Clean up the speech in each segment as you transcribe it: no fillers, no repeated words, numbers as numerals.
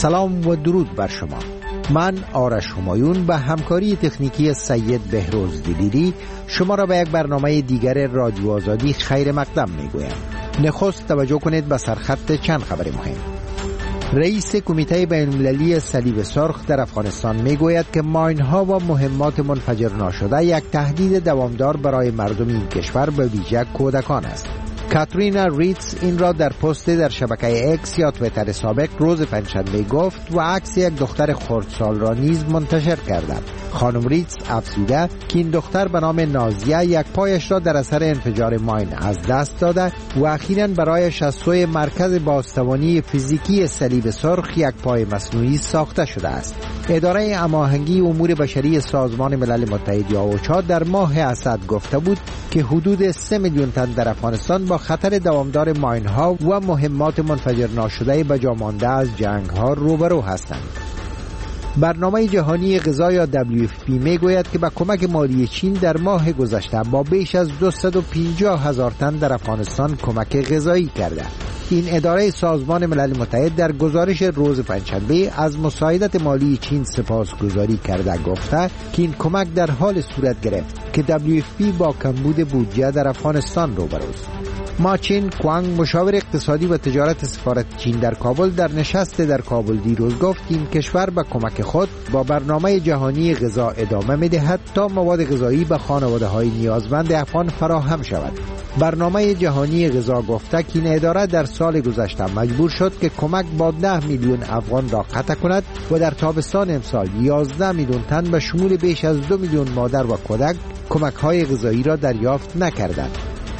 سلام و درود بر شما. من آرش همایون به همکاری تکنیکی سید بهروز دلیری شما را به یک برنامه دیگر رادیو آزادی خیر مقدم میگویم. نخست توجه کنید به سرخط چند خبر مهم. رئیس کمیته بین‌المللی صلیب سرخ در افغانستان میگوید که ماین‌ها و مهمات منفجر ناشده یک تهدید دوامدار برای مردم این کشور به ویژه کودکان است. کاترینا ریتز این را در پست در شبکه اکس یا توییتر سابق روز پنجشنبه گفت و عکس یک دختر خردسال را نیز منتشر کرد. خانم ریتز افزوده که این دختر به نام نازیه یک پایش را در اثر انفجار ماین از دست داده و اخیراً برایش از سوی مرکز بازتوانی فیزیکی صلیب سرخ یک پای مصنوعی ساخته شده است. اداره هماهنگی امور بشری سازمان ملل متحد یا اوچا در ماه اسد گفته بود که حدود 3 میلیون تن در افغانستان با خطر دوامدار ماین‌ها و مهمات منفجر ناشده به جا مانده از جنگ‌ها روبرو هستند. برنامه جهانی غذا یا WFP میگوید که با کمک مالی چین در ماه گذشته با بیش از 250,000 تن در افغانستان کمک غذایی کرده. این اداره سازمان ملل متحد در گزارش روز پنجشنبه از مساعدت مالی چین سپاسگزاری کرده گفته که این کمک در حال صورت گرفت که WFP با کمبود بودجه در افغانستان روبروست. ماچین کوانگ مشاور اقتصادی و تجارت سفارت چین در کابل در نشست در کابل دیروز گفت که این کشور به کمک خود با برنامه جهانی غذا ادامه می‌دهد تا مواد غذایی به خانواده‌های نیازمند افغان فراهم شود. برنامه جهانی غذا گفته که این اداره در سال گذشته مجبور شد که کمک با 10 میلیون افغان را قطع کند و در تابستان امسال 11 میلیون تن به شمول بیش از 2 میلیون مادر و کودک کمک‌های غذایی را دریافت نکردند.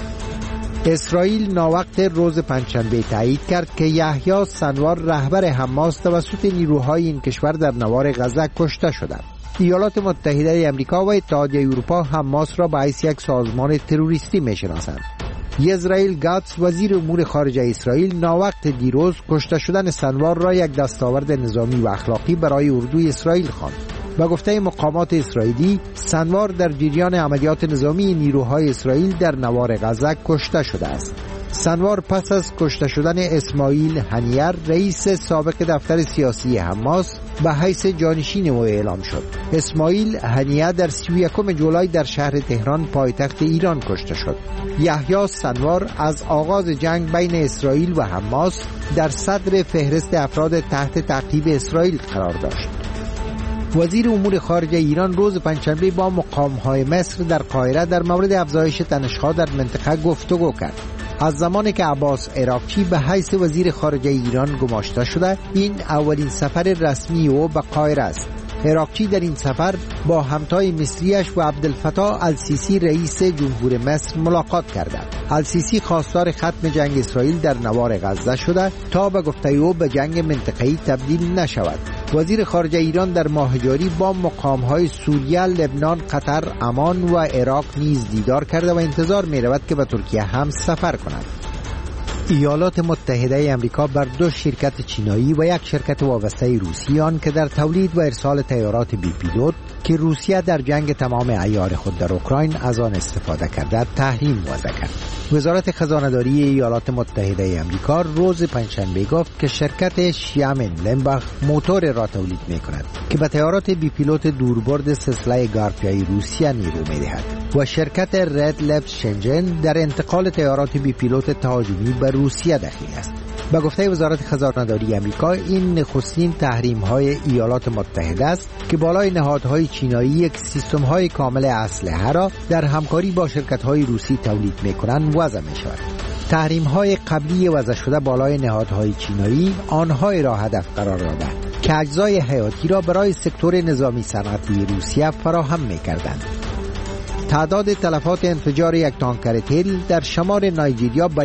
اسرائیل ناوقت روز پنجشنبه تایید کرد که یحیی سنوار رهبر حماس توسط نیروهای این کشور در نوار غزه کشته شده. ایالات متحده آمریکا و اتحادیه اروپا حماس را به حیث یک سازمان تروریستی می‌شناسند. یزرائیل گاتس وزیر امور خارجه اسرائیل ناوقت دیروز کشته شدن سنوار را یک دستاورد نظامی و اخلاقی برای اردوی اسرائیل خواند. با گفته مقامات اسرائیلی سنوار در جریان عملیات نظامی نیروهای اسرائیل در نوار غزه کشته شده است. سنوار پس از کشته شدن اسماعیل هنیه رئیس سابق دفتر سیاسی حماس به حیث جانشین او اعلام شد. اسماعیل هنیه در 31 جولای در شهر تهران پایتخت ایران کشته شد. یحیی سنوار از آغاز جنگ بین اسرائیل و حماس در صدر فهرست افراد تحت تعقیب اسرائیل قرار داشت. وزیر امور خارجه ایران روز پنجشنبه با مقام‌های مصر در قاهره در مورد افزایش تنش‌ها در منطقه گفتگو کرد. از زمانی که عباس عراقچی به حیث وزیر خارجه ایران گماشته شده، این اولین سفر رسمی او به قاهره است. عراقچی در این سفر با همتای مصریش و عبدالفتاح السیسی رئیس جمهور مصر ملاقات کرده. السیسی خواستار ختم جنگ اسرائیل در نوار غزه شده تا به گفته او به جنگ منطقه‌ای تبدیل نشود. وزیر خارجه ایران در ماه جاری با مقام‌های سوریه، لبنان، قطر، عمان و عراق نیز دیدار کرده و انتظار می‌رود که به ترکیه هم سفر کند. ایالات متحده آمریکا بر 2 شرکت چینایی و یک شرکت وابسته روسی آن که در تولید و ارسال طیارات بی پیلوت که روسیه در جنگ تمام عیار خود در اوکراین از آن استفاده کرده تحریم وضع کرد. وزارت خزانه‌داری ایالات متحده آمریکا روز پنجشنبه گفت که شرکت شیامن لمباخ موتور را تولید می‌کند که به طیارات بی پیلوت دوربرد سلسله گارپیای روسیه نیرو می‌دهد و شرکت رد لبز شنژن در انتقال طیارات بی پیلوت تهاجمی به روسیه دخیل است. به گفته وزارت خزانه‌داری آمریکا این نخستین تحریم‌های ایالات متحده است که بالای نهادهای چینایی یک سیستم‌های کامل اسلحه را در همکاری با شرکت‌های روسی تولید می‌کنند وضع می‌شود. تحریم‌های قبلی وضع شده بالای نهادهای چینایی آنهایی را هدف قرار داده که اجزای حیاتی را برای سکتور نظامی صنعتی روسیه فراهم می‌کردند. تعداد تلفات انفجار یک تانکر تیل در شمال نایجریا به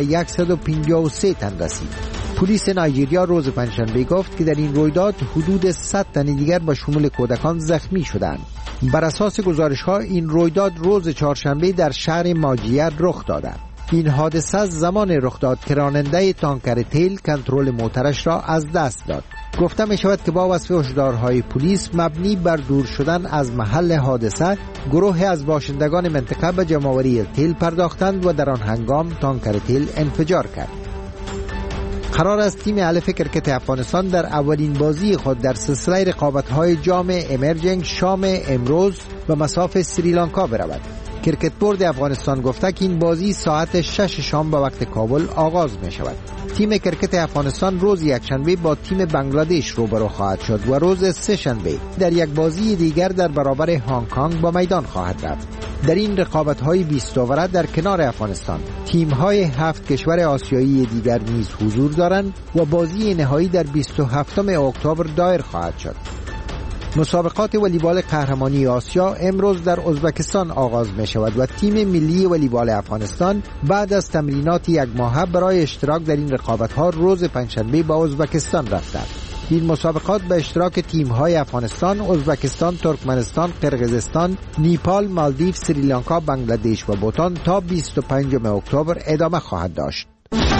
153 تن رسید. پلیس نایجریا روز پنجشنبه گفت که در این رویداد حدود 100 تن دیگر به شمول کودکان زخمی شدند. بر اساس گزارش‌ها این رویداد روز چهارشنبه در شهر ماجیر رخ داده. این حادثه زمان رخ داد که راننده تانکر تیل کنترل موترش را از دست داد. گفته می شود که با وصف هشدارهای پلیس مبنی بر دور شدن از محل حادثه، گروه از باشندگان منطقه به جمع‌آوری تیل پرداختند و در آن هنگام تانکر تیل انفجار کرد. قرار است تیم الف کرکت افغانستان در اولین بازی خود در سلسله رقابت‌های جام امرجنگ شام امروز به مصاف سریلانکا برود. کرکت بورد افغانستان گفته که این بازی ساعت 6 شام به وقت کابل آغاز می شود. تیم کرکت افغانستان روز یکشنبه با تیم بنگلادش روبرو خواهد شد و روز سه‌شنبه در یک بازی دیگر در برابر هنگ کنگ با میدان خواهد رفت. در این رقابت‌های 20 اوره در کنار افغانستان تیم‌های 7 کشور آسیایی دیگر نیز حضور دارند و بازی نهایی در 27 اکتبر دایر خواهد شد. مسابقات والیبال قهرمانی آسیا امروز در ازبکستان آغاز می شود و تیم ملی والیبال افغانستان بعد از تمرینات یک ماهه برای اشتراک در این رقابت‌ها روز پنجشنبه به ازبکستان رفتند. این مسابقات به اشتراک تیم‌های افغانستان، ازبکستان، ترکمنستان، قرقیزستان، نیپال، مالدیو، سریلانکا، بنگلادش و بوتان تا 25 اکتبر ادامه خواهد داشت.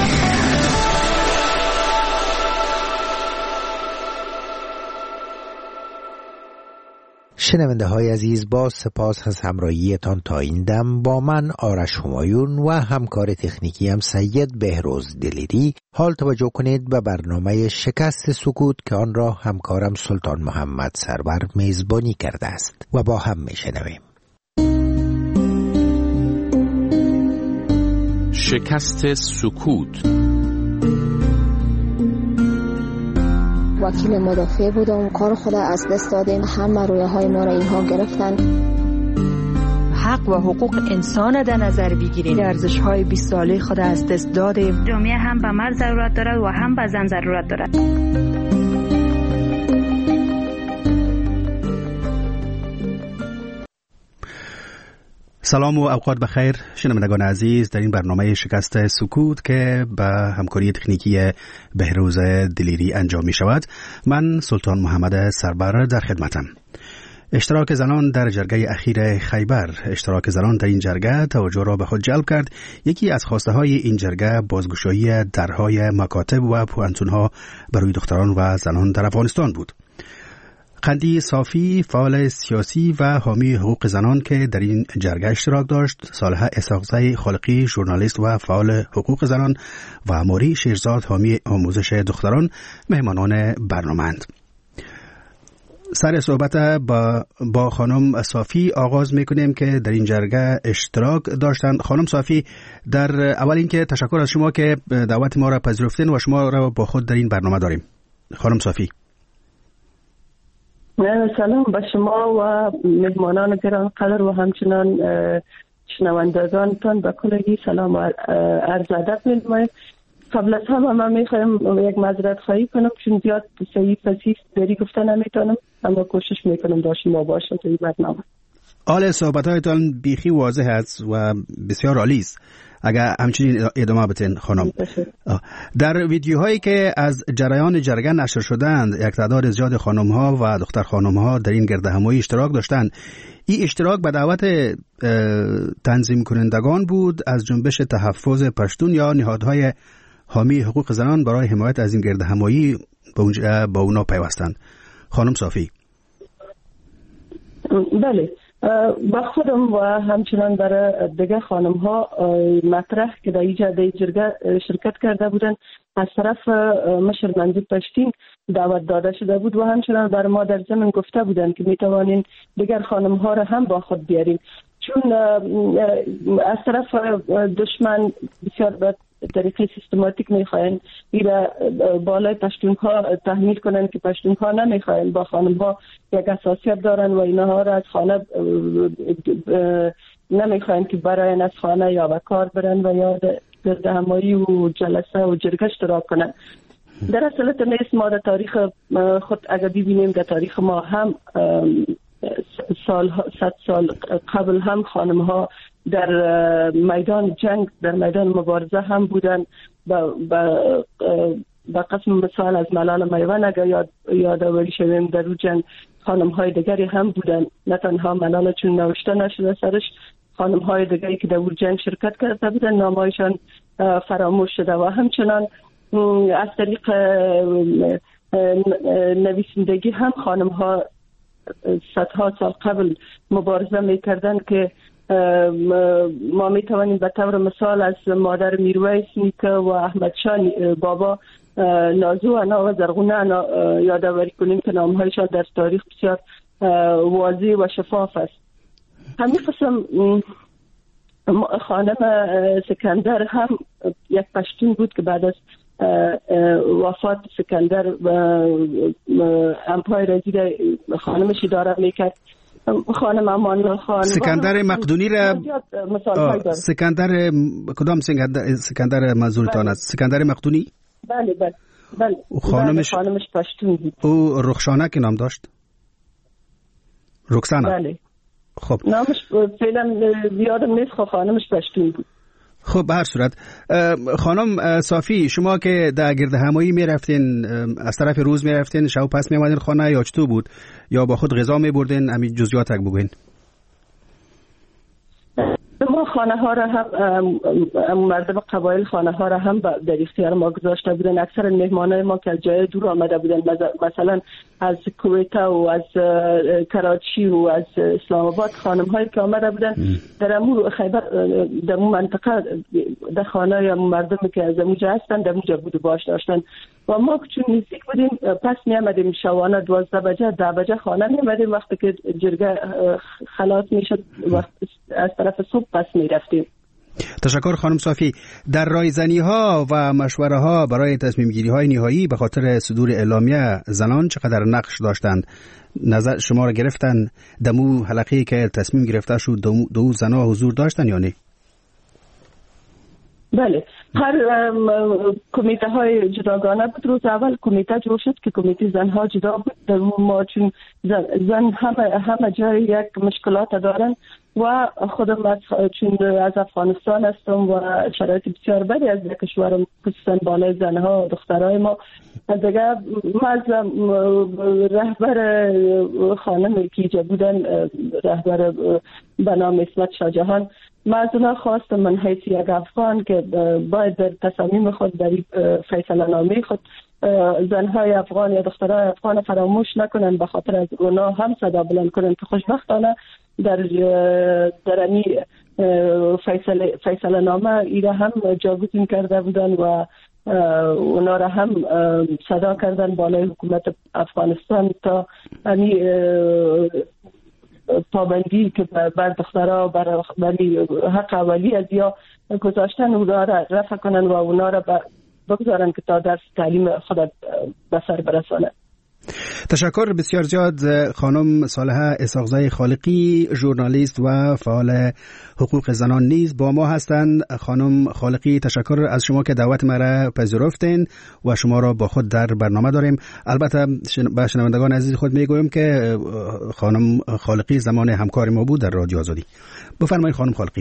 شنونده های عزیز، با سپاس از همراهیتان تا این دم با من آرش همایون و همکار تکنیکی هم سید بهروز دلیری. حال توجه کنید به برنامه شکست سکوت که آن را همکارم سلطان محمد سرور میزبانی کرده است و با هم میشنویم. شکست سکوت. وکیل مدافع بودم، کار خود از دست دادیم، همه رویاهای ما را اینها گرفتن. حق و حقوق انسان در نظر بگیریم، ارزش‌های 20 ساله خود از دست دادیم. جامعه هم به مرد ضرورت دارد و هم به زن ضرورت دارد. سلام و اوقات بخیر شنوندگان عزیز، در این برنامه شکست سکوت که به همکاری تکنیکی بهروز دلیری انجام می شود، من سلطان محمد سرور در خدمتم. اشتراک زنان در جرگه اخیر خیبر. اشتراک زنان در این جرگه توجه را به خود جلب کرد. یکی از خواسته های این جرگه بازگشایی درهای مکاتب و پوانتونها برای دختران و زنان در افغانستان بود. قندی صافی، فعال سیاسی و حامی حقوق زنان که در این جرگه اشتراک داشت، صالحه اسحاقزی خالقی ژورنالیست و فعال حقوق زنان و موری شیرزاد حامی آموزش دختران مهمانان برنامه‌اند. سر صحبت با خانم صافی آغاز میکنیم که در این جرگه اشتراک داشتند. خانم صافی، در اول اینکه تشکر از شما که دعوت ما را پذیرفتین و شما را با خود در این برنامه داریم. خانم صافی. سلام به شما و مهمانان گرانقدر و همچنان شنوندگانتان به کلگی سلام و عرض ادب می‌نمایم. قبل از همه من میخوایم یک معذرت خواهی کنم چون زیاد صحیح فصیح دری گفته نمیتونم، اما کوشش میکنم با شما باشم در این برنامه. حال صحبت‌هایتان بیخی واضح است و بسیار عالی است. اگر همچنین ادامه بدین خانم. در ویدیوهایی که از جریان جرگه نشر شدند، یک تعداد زیاد خانم‌ها و دختر خانم‌ها در این گردهمایی اشتراک داشتند. این اشتراک به دعوت تنظیم کنندگان بود از جنبش تحفظ پشتون یا نهادهای حامی حقوق زنان برای حمایت از این گردهمایی با اونا پیوستند. خانم صافی. بله، با خودم و همچنان برای دیگه خانم ها مطرح که در این جرگه شرکت کرده بودن از طرف مشر منظور پشتین دعوت داده شده بود و همچنان برای ما در ضمن گفته بودن که میتوانین دیگر خانم ها را هم با خود بیاریم، چون از طرف دشمن بسیار به طریقه سیستماتیک میخواین ایره بالای پشتونها تحمیل کنن که پشتونها نمیخواین با خانمها یک اساسیت دارن و اینها را از خانه نمیخواین که برای از خانه یا به کار برن و یا در همایی و جلسه و جرگه اشتراک کنن. در اصالت نیست. ما در تاریخ خود اگر ببینیم در تاریخ ما هم 100 سال قبل هم خانم ها در میدان جنگ در میدان مبارزه هم بودن. با قسم مثال از ملال میوان اگر یادآوری شویم در اون جنگ خانم های دیگری هم بودن، نه تنها ملال چون نوشته نشده سرش، خانم های دیگری که در اون جنگ شرکت کرده بودن نامهایشان فراموش شده و همچنان از طریق نویسندگی هم خانم ها صدها سال قبل مبارزه میکردن که ما می توانیم به طور مثال از مادر میرویس نیکه و احمد شاه بابا، نازو انا و زرغونه انا یادآوری کنیم که نامهایشان در تاریخ بسیار واضح و شفاف است. همین قسم خانم سکندر هم یک پشتون بود که بعد از وفات سکندر امپایر از خانمش اداره میکرد. خانم امان الله خان سکندر مقدونی را سکندر کدام سکندر منظورتان است؟ سکندر مقدونی؟ بله خانمش پشتون بود. او رخشانه که نام داشت؟ رکسانه. بله. خب نامش فعلا یادم نیست، خانمش پشتون بود. خب به هر صورت خانم صافی، شما که در گرد همایی می رفتین، از طرف روز می رفتین، شب پس می آمدین خانه یا چطور بود؟ یا با خود غذا می بردین؟ همین جزئیات تک بگوین. ما خانه ها را هم مردم قبایل خانه ها را هم در اختیار ما گذاشته بودن. اکثر مهمانای ما که از جای دور آمده بودن، مثلا از کویت و از کراچی و از اسلام آباد، خانم هایی که آمده بودن در امور خیبر، در اون منطقه در خانه یا مردم که از اونجا هستن در اونجا بود باش داشتن و ما چون نزدیک بودیم پس می آمدیم شوانه 12 بجه 10 بجه خانه می آمدیم. وقتی که جرگه خلاص می شد از طرف صبح پس می رفتیم. تشکر خانم صافی. در رایزنی ها و مشوره ها برای تصمیم گیری های نهایی به خاطر صدور اعلامیه زنان چقدر نقش داشتند؟ نظر شما را گرفتن دمو حلقه‌ای که تصمیم گرفته شد دو زنها حضور داشتن یا نه؟ بله، هر کمیته های جداگانه بود. روز اول کمیته جور شد که کمیته زنها جدا بود. در ما چون زن همه جای یک مشکلات دارن و خودم چون از افغانستان هستم و شرایط بسیار بدی از کشورم، خصوصا بالای زنها و دخترای ما دیگه، ما از رهبر خانم که اینجا بودن، رهبر به نام اسمت شاهجهان، ما از اونا خواستم من حیث یک افغان که باید در تصامیم خود در فیصله نامه خود زنهای افغان یا دخترهای افغان فراموش نکنن، به خاطر از اونا هم صدا بلند کنن که خوشبختانه در امی فیصله نامه ایره هم جاگزین کرده بودن و اونا را هم صدا کردن بالای حکومت افغانستان تا امی پابندی که بر دخترها برای حق اولی از یا گذاشتن اونا را رفع کنن و اونا را بگذارن که تا درس تعلیم خود به سر برسانه. تشکر بسیار زیاد خانم صالحه اسحاقزای خالقی، ژورنالیست و فعال حقوق زنان نیز با ما هستند. خانم خالقی، تشکر از شما که دعوت ما را پذیرفتین و شما را با خود در برنامه داریم. البته به شنوندگان عزیز خود میگویم که خانم خالقی زمان همکار ما بود در رادیو آزادی. بفرمایید خانم خالقی.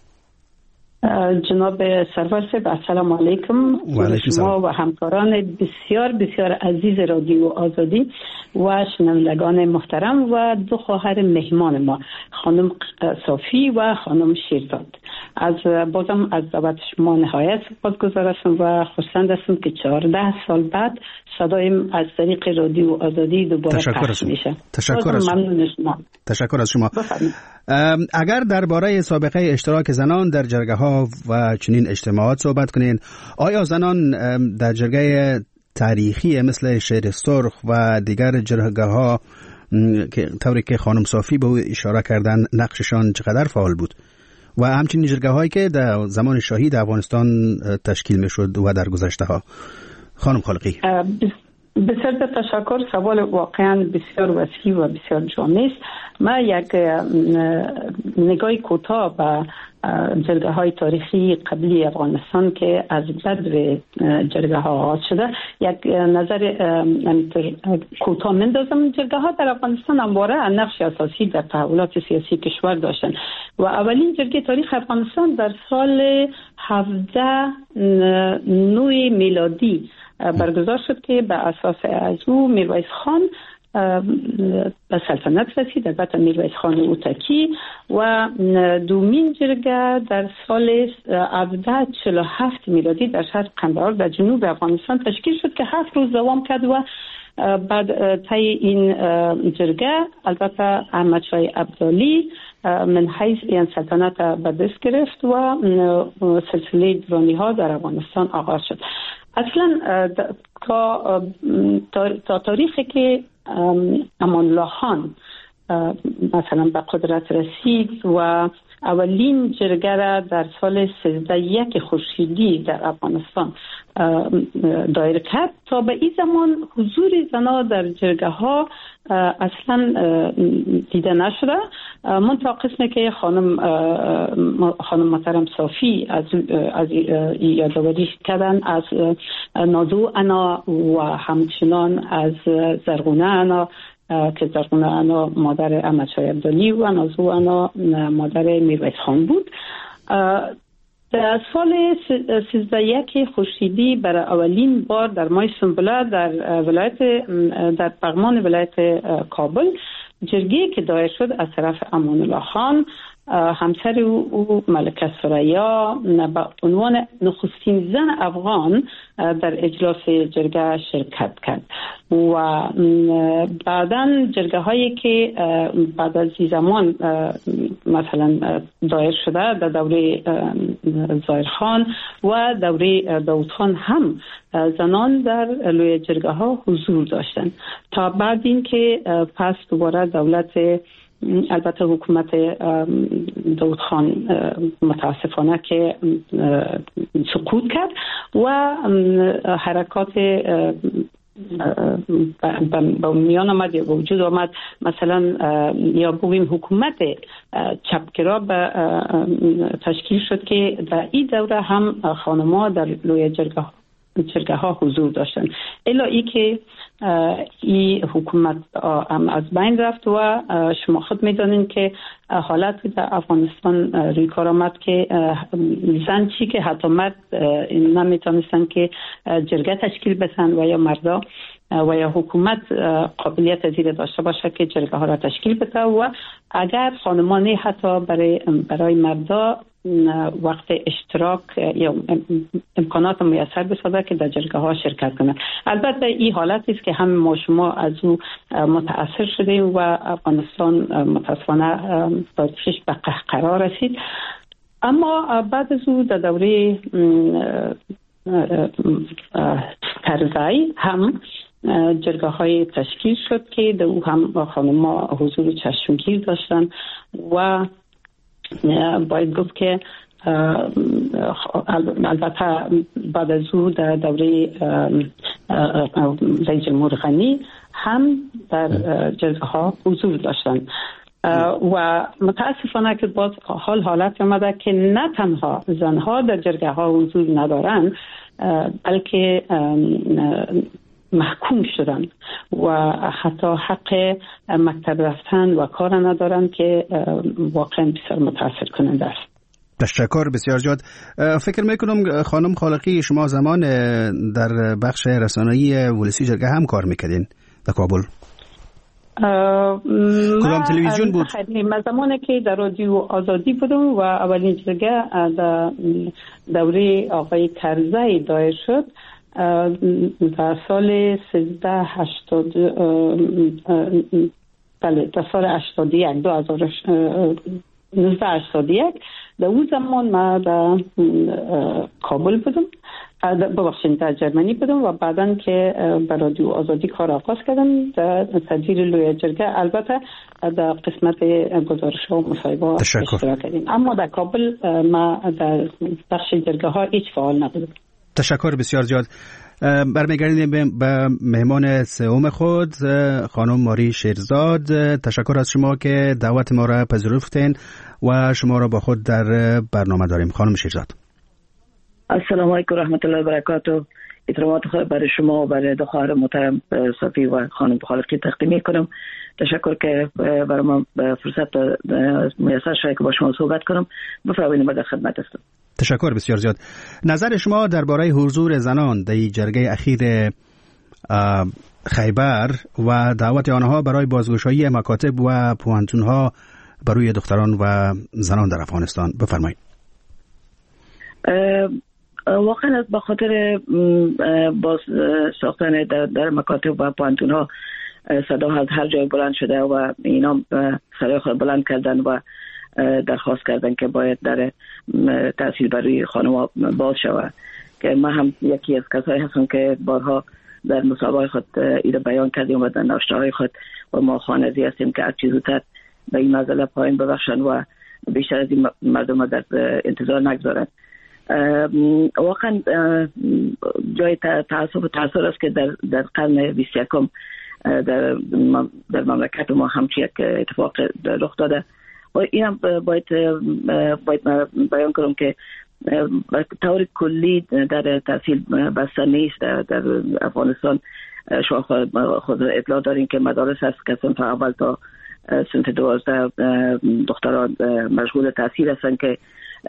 جناب سرور صاحب، السلام علیکم. شما و همکاران بسیار بسیار عزیز رادیو آزادی و شنوندگان محترم و دو خواهر مهمان ما، خانم صافی و خانم شیرزاد، بازم از دعوت شما نهایت سپاسگزار هستم و خرسند هستم که 14 سال بعد صدایم از طریق رادیو آزادی دوباره پخش میشه. تشکر از شما. اگر درباره سابقه اشتراک زنان در جرگه ها و چنین اجتماعات صحبت کنین، آیا زنان در جرگه تاریخی مثل شیر سرخ و دیگر جرگه ها که طوری که خانم صافی به او اشاره کردن نقششان چقدر فعال بود و همچنین جرگه هایی که در زمان شاهی در افغانستان تشکیل می شد و در گذشته ها؟ خانم خالقی. بسیار تشکر. سوال واقعا بسیار وسیع و بسیار جامع است. من یک نگاهی کوتاه به جرگه های تاریخی قبلی افغانستان که از بدو جرگه ها آغاز شده یک نظر کوتاه مندازم. جرگه ها در افغانستان همواره نقش اساسی در تحولات سیاسی کشور داشتن و اولین جرگه تاریخ افغانستان در سال 1709 میلادی برگزار شد که به اساس از او میرویس خان به سلطنت رسید، البته میرویس خان اوتکی، و دومین جرگه در سال 1747 میلادی در شهر قندهار در جنوب افغانستان تشکیل شد که 7 روز دوام کرد و بعد طی این جرگه البته احمد شاه ابدالی من حیث این سلطنت به دست گرفت و سلسله درانی ها در افغانستان آغاز شد. اصلا تا تاریخی که امان الله خان مثلا به قدرت رسید و اولین جرگه را در سال 1301 خورشیدی در افغانستان دایر کرد، تا به این زمان حضور زنان در جرگه ها اصلا دیده نشده. منتها قسمی که خانم محترم صافی از یادآوری کردن از نازو انا و همچنان از زرغونه انا که زرغونه انا مادر احمد شاه ابدالی و نازو انا مادر میرویس خان بود. در سال 1301 خورشیدی برای اولین بار در ماه سنبله در پغمان ولایت کابل جرگه که دایر شد از طرف امان الله خان، همسر او ملکه ثریا به عنوان نخستین زن افغان در اجلاس جرگه شرکت کرد و بعداً جرگه هایی که بعد از این زمان مثلا دایر شده در دوره ظاهر خان و دوره داود خان هم زنان در لوی جرگه ها حضور داشتند، تا بعد این که پس دوباره دولت البته حکومت داود خان متاسفانه که سقوط کرد و حرکات با میان آمد یا وجود آمد، مثلا یا بگویم حکومت چپگرا تشکیل شد که در این دوره هم خانم‌ها در لوی جرگه ها حضور داشتند، الا ای که این حکومت از بین رفت و شما خود میدانید که حالت در افغانستان روی کار آمد که زن چی که حتی مرد نمیتونستن که جرگه تشکیل بسن و یا مردا و یا حکومت قابلیت زیر داشته باشه که جرگه ها را تشکیل بده و اگر خانمانی حتی برای مردا وقت اشتراک یا امکانات میسر بسازه که در جرگه ها شرکت کنند. البته این حالتی است که هم ما شما از او متاثر شدیم و افغانستان متاسفانه بازشش به قهقرا رسید. اما بعد از او در دوره کرزی هم جرگه های تشکیل شد که در او هم خانم‌ها حضور چشمگیر داشتن و باید گفت که البته بعد از او در دوره رئیس جمهور غنی هم در جرگه ها حضور داشتن و متاسفانه که باز حالت آمده که نه تنها زنها در جرگه ها حضور ندارن بلکه محکوم شدن و حتی حق مکتب رفتن و کار ندارن که واقعا بسیار متاسف کننده است. تشکر بسیار زیاد. فکر میکنم خانم خالقی شما زمان در بخش رسانه‌ای ولسی جرگه هم کار میکردین در کابل؟ کدام تلویزیون بود؟ من زمانی که در رادیو آزادی بودم و اولین جرگه در دوره آقای کرزی دایر شد در سال 1381 بله در سال 1981 در اون زمان ما در کابل بودم، ببخشید در جرمنی بودم و بعداً که به رادیو آزادی کار آغاز کردم در تدبیر لوی جرگه، البته در قسمت گزارش ها و مصاحبه اشتراک کردیم، اما در کابل ما در بخش جرگه ها هیچ فعال نبودم. تشکر بسیار زیاد. برمیگردیم به مهمان سوم خود خانم ماری شیرزاد. تشکر از شما که دعوت ما را پذیرفتین و شما را با خود در برنامه داریم. خانم شیرزاد السلام علیکم و رحمت الله و برکاته. احترامات خود برای شما و برای دو خواهر محترم صافی و خانم خالقی تقدیم میکنم. تشکر که برای من فرصت میسر شد که با شما صحبت کنم. بفرمایید، در خدمت هستم. تشکر بسیار زیاد. نظر شما درباره حضور زنان در جرگه اخیر خیبر و دعوت آنها برای بازگشایی مکاتب و پوهنتون‌ها برای دختران و زنان در افغانستان، بفرمایید. واقعا به خاطر باز ساختن در مکاتب و پوهنتون‌ها صدا از هر جای بلند شده و اینا صدای خود بلند کردن و درخواست کردن که باید در تحصیل برای خانم‌ها باز شود که ما هم یکی از کسایی هستم که بارها در مصاحبه‌های خود اینو بیان کردیم و در نوشته‌های خود و ما خواننده هستیم که هر چیز زودتر به این مسئله پایان ببخشن و بیشتر از این مردم در انتظار نگذارند. واقعا جای تأسف و تأثیر است که در قرن 21 در مملکت ما همچی یک اتفاق رخ داده و این هم باید بیان کنم که به طور کلی در تحصیل بسته نیست. در افغانستان شما خود اطلاع دارین که مدارس هست که صنف اول تا صنف 12 دختران مشغول تحصیل هستن که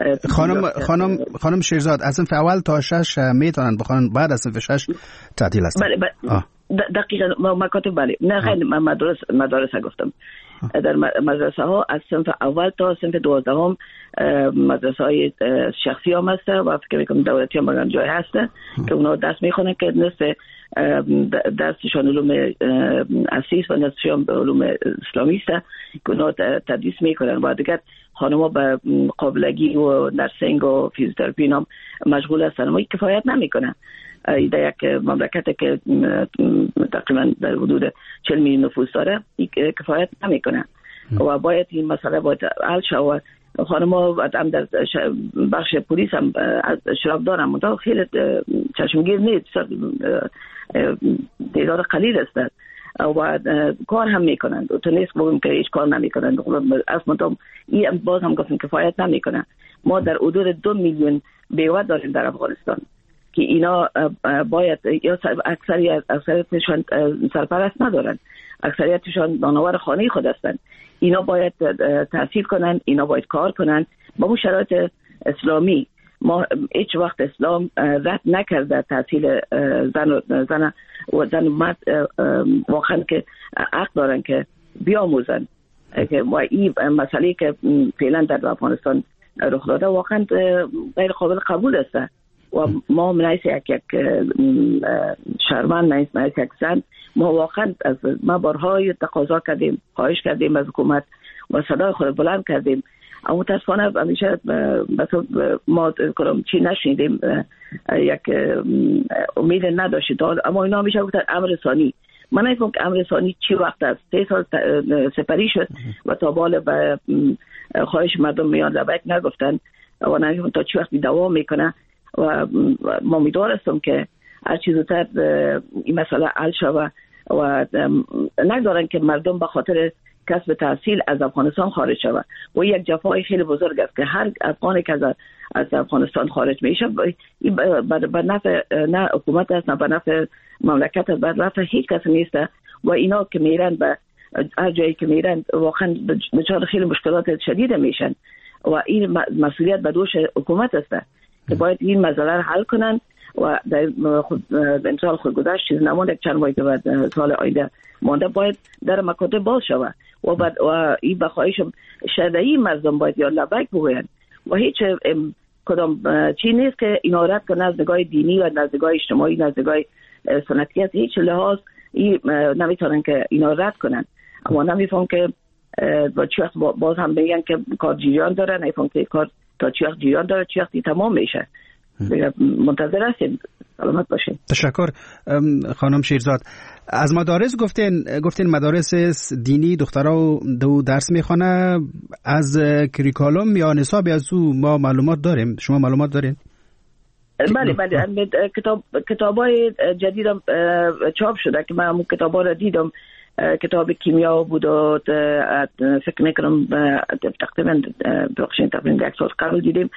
خانم شیرزاد از صنف اول تا 6 میتونن بخونن، بعد از صنف 6 تعطیل هستن. بله دقیقاً مکاتب بله نه خیلی مدارس گفتم. در مدرسه ها از صنف اول تا صنف 12 هم مدرسه های شخصی هم هست و فکر میکنم دولتی هم هم جای هست که اونا درس میخونن که نصف درسشان علوم اسیس و نصفشان علوم اسلامی است که اونا تدریس میکنن و دیگر خانم‌ها به قابلگی و نرسینگ و فیزیوتراپی هم مشغول هستن و کفایت نمیکنن. در یک مملکت که تقریبا در حدود 40 میلیون نفوس داره کفایت نمیکنه و باید این مسئله باید حل شود. خانم‌ها هم در بخش پلیس هم اشراف دارن منتها خیلی چشمگیر نیست، تعداد قلیل است و کار هم میکنن. تو نیست بگم که هیچ کار نمیکنن، اصلا این باز هم گفتم کفایت نمیکنه. ما در حدود 2 میلیون بیوه داریم در افغانستان که اینا باید یا اکثریتشان سرپرست ندارن، اکثریتشان نانآور خانه خود هستند. اینا باید تحصیل کنن، اینا باید کار کنن با اون شرایط اسلامی. ما هیچ وقت اسلام رد نکرده تحصیل زن و مرد واقعا که حق دارن که بیاموزن و این مسئله که فعلا در افغانستان رخ داده واقعا غیر قابل قبول است و ما منعیس یک شهروند، منعیس یک زن، ما واقعا ما بارهای تقاضا کردیم، خواهش کردیم از حکومت و صدای خود بلند کردیم اما متاسفانه همیشه ما چی نشنیدیم، یک امید نداشتیم. اما اینا همیشه گفتن امر ثانی. من نمی‌فهمم که امر ثانی چی وقت است. 3 سال سپری شد و تا بالا به خواهش مردم میان لبک نگفتن و نمی‌فهمم تا چی وقت دوام میکنه و ما امیدوار هستم که هر چیز زودتر این مسئله حل شود و نگذارن که مردم به خاطر کسب تحصیل از افغانستان خارج شود و یک جفای خیلی بزرگ است که هر افغانی که از افغانستان خارج میشه به نفع نه حکومت است نه به نفع مملکت است، به نفع هیچ کس نیست و اینا که میرن به هر جایی که میرن واقعا دچار خیلی مشکلات شدید میشن و این مسئولیت به دوش حکومت است که باید این مسئله رو حل کنن و در امسال خود گذشت چیز نمانده، چند ماه که بعد سال آینده مانده باید در مکاتب باز شود و این بخواهش شدهی مردم باید یا لبک بگوین و هیچ کدام چی نیست که اینا رد کنه از نگاه دینی و از نگاه اجتماعی از نگاه سنتی، از هیچ لحاظ نمیتونن که اینا رد کنن. اما نمیفهم که چی وقت باز هم بگن که کار جریان داره، نمیفهم که کار تا چی وقت جریان داره، چی وقتی تمام میشه. منتظر هستیم. سلامت باشین. تشکر خانم شیرزاد. از مدارس گفتین مدارس دینی دخترها دو درس میخوانه، از کریکالوم یا نصاب از او ما معلومات داریم. شما معلومات دارین؟ بله کتابای جدید چاپ شده که من کتابا رو دیدم. کتاب کیمیا بود و فکر میکنم تقریبا یک سال قبل دیدیم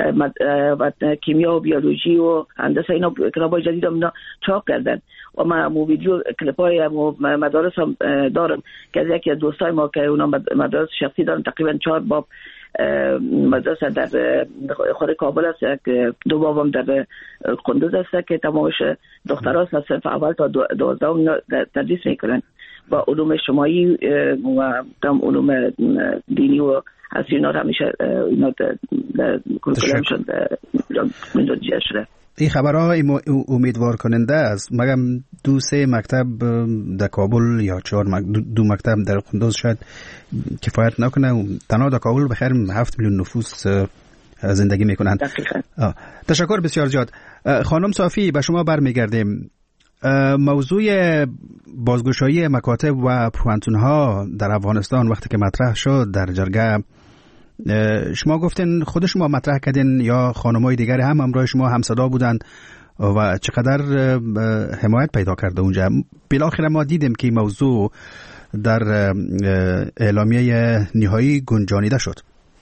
و کیمیا و بیولوژی و هندسه اینا کتابای جدید هم چاپ کردن و من ویدیو کلیپای مدارس هم دارم که از یکی از دوستای ما که اونا مدارس شخصی دارن تقریبا 4 باب مدرسه در خود کابل است، 2 بابم در قندوز است که تمامش دختراست از صنف اول تا 12 تدریس میکنن با علوم اجتماعی و علوم دینی و هستی اینا همیشه اینا در کلکولمشون منجا شده. این خبرها امیدوار کننده است. مگم 2-3 مکتب در کابل یا 2 مکتب در قندوز شاید کفایت نکنه. تنها در کابل بخیر 7 میلیون نفوس زندگی میکنند. تشکر بسیار زیاد. خانم صافی، به شما برمیگردیم. موضوع بازگشایی مکاتب و پوانتونها در افغانستان وقتی که مطرح شد در جرگه، شما گفتین خود شما مطرح کردین یا خانم‌های دیگری هم همراه شما هم صدا بودند و چقدر حمایت پیدا کرده اونجا. بالاخره ما دیدیم که موضوع در اعلامیه نهایی گنجانیده شد.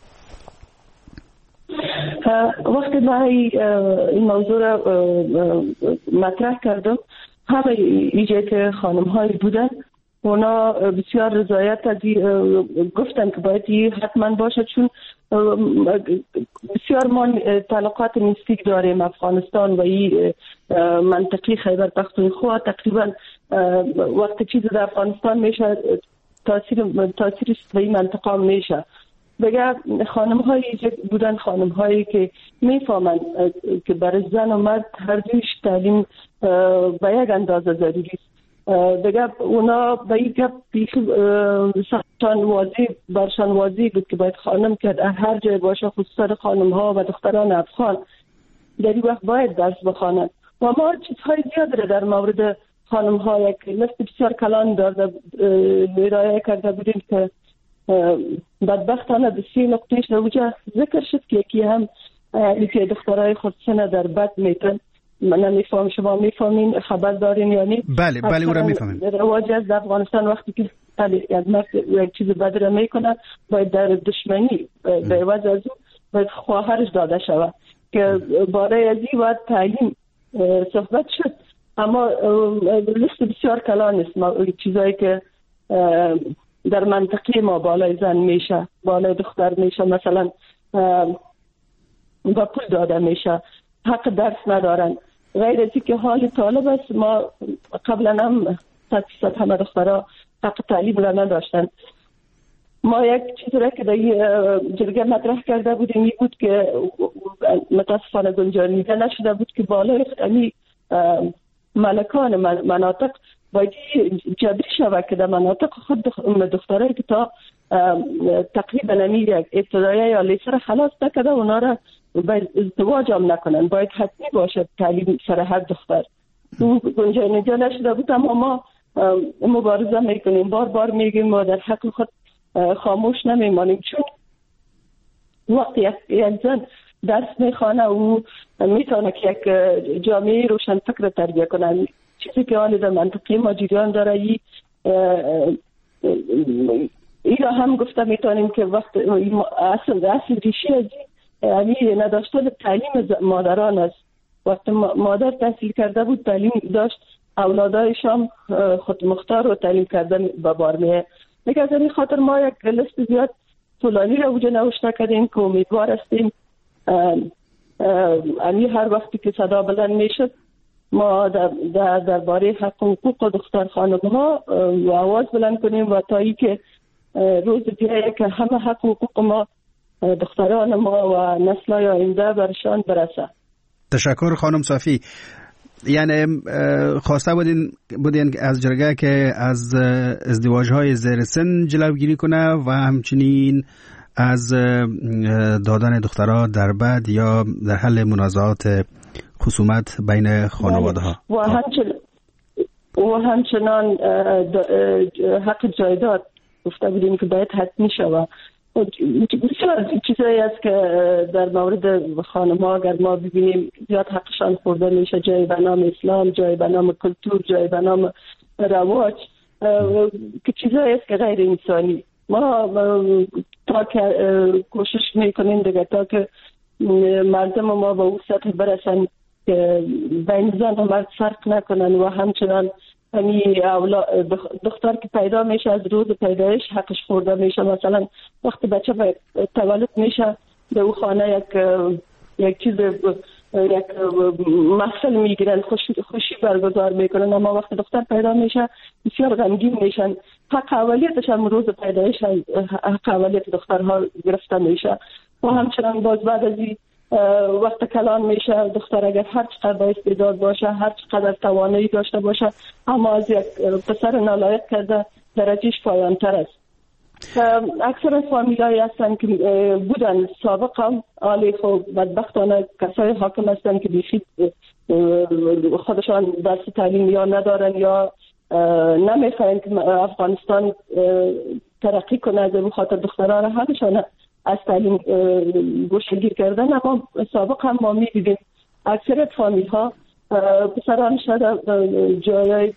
وقتی ما این موضوع را مطرح کردم، همه ایجا که خانم‌های بودن اونا بسیار رضایت از گفتن که باید حتما باشه، چون بسیار ما تعلقات نزدیک داریم افغانستان و این منطقه خیبر پختونخوا. تقریبا وقتی چیز در افغانستان میشه تاثیرش به این منطقه میشه. بگه خانم‌های بودن خانم‌هایی که میفهمن که برای زن و مرد هر دویش تعلیم به یک اندازه ضروری است. بگه اونا به این گپ برشان واضح بود که باید خانم که هر جای باشه، خصوصا خانم‌ها و دختران افغان در این وقت باید درس بخوانند. و ما چیزهای زیاد را در مورد خانم‌ها یک لیست بسیار کلان ارائه کرده بودیم که بدبختانه به 3 نقطهش اوجه ذکر شد که یکی هم که دخترای خودسنه در بد میتن. من نمیفهم، شما میفهمین، خبر دارین یعنی؟ بله اون را میفهمیم. رواج از افغانستان وقتی که یک چیز بد را میکنه باید در دشمنی به عوض از اون باید خواهرش داده شود که باره از این باید تعلیم صحبت شد. اما لیست بسیار کلان است چیزایی که در منطقه ما بالای زن میشه، بالای دختر میشه، مثلا با پول داده میشه، حق درس ندارن. غیر از که حال طالب است، ما قبلا هم 100% همه دخترها حق تعلیم را نداشتن. ما یک چیز را که در جرگه مطرح کرده بودیم این بود که متاسفانه گنجانیده نشده بود که بالای ملکان مناطق باید جبری شود که در مناطق خود دخترایی که تا تقریبا یک ابتدایی یا لیسر خلاص نکرده اونا را باید ازدواج هم نکنن، باید حتمی باشه تعلیم سر هر دختر. گنجانیده نشده بود، اما ما مبارزه میکنیم، بار میگیم و در حق خود خاموش نمیمانیم، چون وقتی یک زن درس میخوانه و میتونه که یک جامعه روشن فکر تربیه کنه. چیزی که حالی در منطقه ما جریان داره ای را هم گفته میتونیم که وقت اصل ریشی از یعنی نداشتن تعلیم مادران است. وقتی مادر تحصیل کرده بود تعلیم داشت، اولادایش هم خود مختار و تعلیم کردن به بار میه. میگه از این خاطر ما یک لیست زیاد طولانی را وجه نوشته کردیم که امیدوار هستیم هر وقتی که صدا بلند میشد ما درباره حق و حقوق دختر خانم ها و آواز بلند کنیم و تا ای که روز دیگه که همه حق و حقوق ما دختران ما و نسل‌های آینده برشان برسه. تشکر خانم صافی. یعنی خواسته بودین از جرگه که از ازدواج‌های زیر سن جلوگیری کنه و همچنین از دادن دخترها در بد یا در حل منازعات خصومت بین خانواده‌ها و همچنان حق جایداد گفته بودیم که باید حتمی شود. بسیار چیزایی است که در مورد خانم‌ها اگر ما ببینیم زیاد حقشان خورده میشه، جای به نام اسلام، جای به نام کلتور، جای به نام رواج، که چیزایی است که غیر انسانی. ما تا که کوشش میکنیم دیگه تا که مردم ما به اون سطح برسن که بین زن و مرد فرق نکنن و همچنان دختر که پیدا میشه از روز پیدایش حقش خورده میشه. مثلا وقتی بچه تولد میشه به او خانه یک چیز یک محفل میگیرن، خوشی برگزار میکنن، اما وقتی دختر پیدا میشه بسیار غمگین میشن. حق اولیتش هم روز پیدایش حق اولیت دخترها گرفته میشه و همچنان باز بعد از این وقت کلان میشه. دختر اگر هر چقدر استعداد باشه، هر چقدر توانایی داشته باشه، اما از یک پسر نالایق کرده درجهش پایان‌تر است. اکثر فامیلایی هستن که بودن سابقا، آلی خب بدبختانه کسای حاکم هستن که بیخی خودشان درس تعلیم یا ندارن یا نمیخواین که افغانستان ترقی کنه، به خاطر دختران همشان از تعلیم گوشه‌گیر کردن. اما سابق هم ما می‌دیدیم اکثر فامیل ها پسران شده جای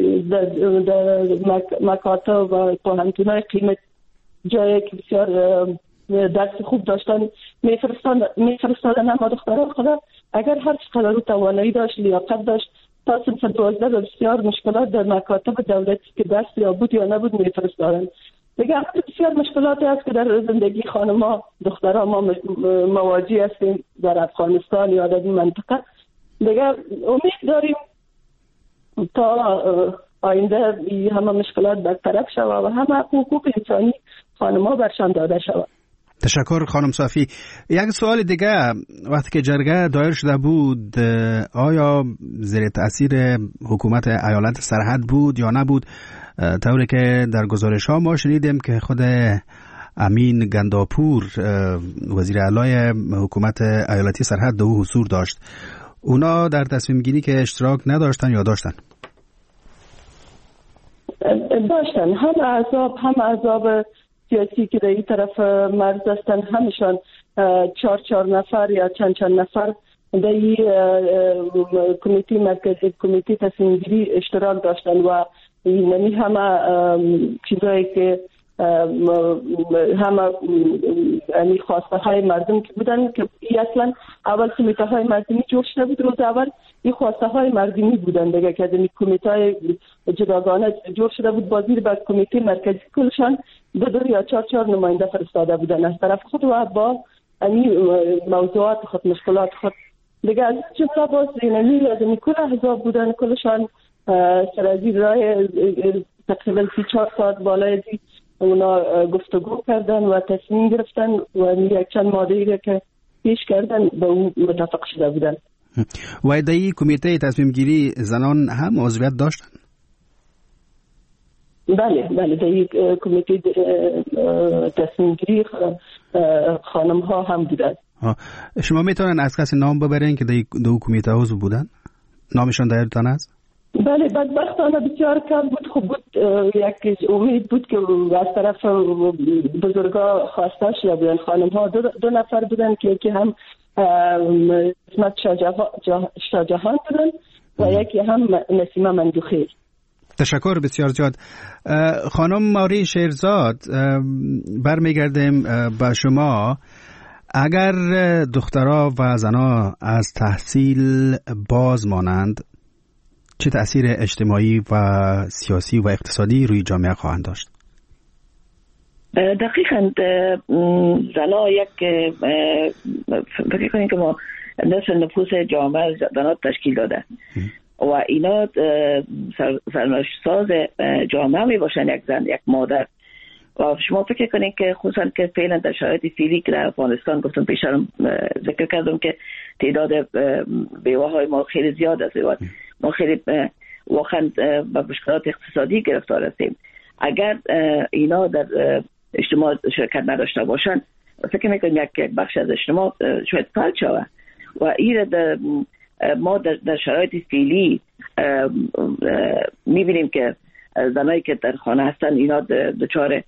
مکاتب و پوهنتون‌های قیمت، جایی که بسیار درس خوب داشتن میفرستادن. اما دختران خدا اگر هر چقدر رو توانایی داشت، لیاقت داشت، تا صنف 12 بسیار مشکلات در مکاتب دولتی که درس یا بود یا نبود میفرستادن. دیگه بسیار مشکلاتی هست که در زندگی خانم‌ها دخترها ما مواجه هستیم در افغانستان یا در این منطقه. دیگه امید داریم تا آینده همه مشکلات برطرف شود و همه حقوق انسانی خانم‌ها برشان داده شود. تشکر خانم صافی. یک سوال دیگه، وقتی که جرگه دایر شده بود آیا زیر تأثیر حکومت ایالت سرحد بود یا نبود؟ طوری که در گزارش ها ما شنیدیم که خود امین گنداپور وزیر اعلی حکومت ایالتی سرحد او حضور داشت. اونا در تصمیم گیری که اشتراک نداشتن یا داشتن؟ داشتن. هم احزاب سیاسی که در این طرف مرز هستن همشان 4 نفر یا چند نفر در این کمیته مرکزی، کمیته تصمیم گیری اشتراک داشتن و یعنی همه چیزایی که همه یعنی خواسته های مردم که بودن که اصلا اول کمیته های مردمی جور شده بود، روز اول این خواسته های مردمی بودن دیگه که این کمیته های جداگانه جور شده بود با زیر بعد کمیته مرکزی کلشان 2 یا 4 نماینده فرستاده بودن از طرف خود و با این موضوعات خود، مشکلات خود دیگه. از جمله باز یعنی از کل احزاب بودن، کلشان سرازی رای تقریبا 4 ساعت بالای دی اونا گفتگو کردن و تصمیم گرفتن و یک چند ماده‌ای که پیش کردن به اون متفق شده بودن. و در این کمیته تصمیم گیری زنان هم عضویت داشتن؟ بله در این کمیته تصمیم گیری خانم ها هم بودن. شما میتونن از کسی نام ببرین که در دو کمیته عضو بودن؟ نامشان دایرتان است؟ بله بدبختانه بسیار کم بود. خوب بود، یک امید بود که از طرف بزرگا خواسته شده بودن. خانم ها 2 نفر بودن که یکی هم اسمت شاهجهان بودن و یکی هم نسیمه مندوخی. تشکر بسیار زیاد. خانم ماری شیرزاد، برمیگردیم به شما. اگر دخترها و زنها از تحصیل باز مانند چه تأثیر اجتماعی و سیاسی و اقتصادی روی جامعه خواهند داشت؟ دقیقاً زنها یک فکر کنید که ما نصف نفوس جامعه زنها تشکیل داده و اینا سرنوشت‌ساز جامعه می باشن، یک زن، یک مادر. و شما فکر کنید که خصوصا که فعلا در شرایط فعلی که در افغانستان گفتم پیشترم ذکر کردم که تعداد بیوه های ما خیلی زیاد است و ما خیلی واقعا با مشکلات اقتصادی گرفتار هستیم. اگر اینا در اجتماع شرکت نداشته باشن فکر میکنم یک بخش از اجتماع شاید فلج شود و این ما در شرایط فعلی میبینیم که زنایی که در خانه هستن اینا دچار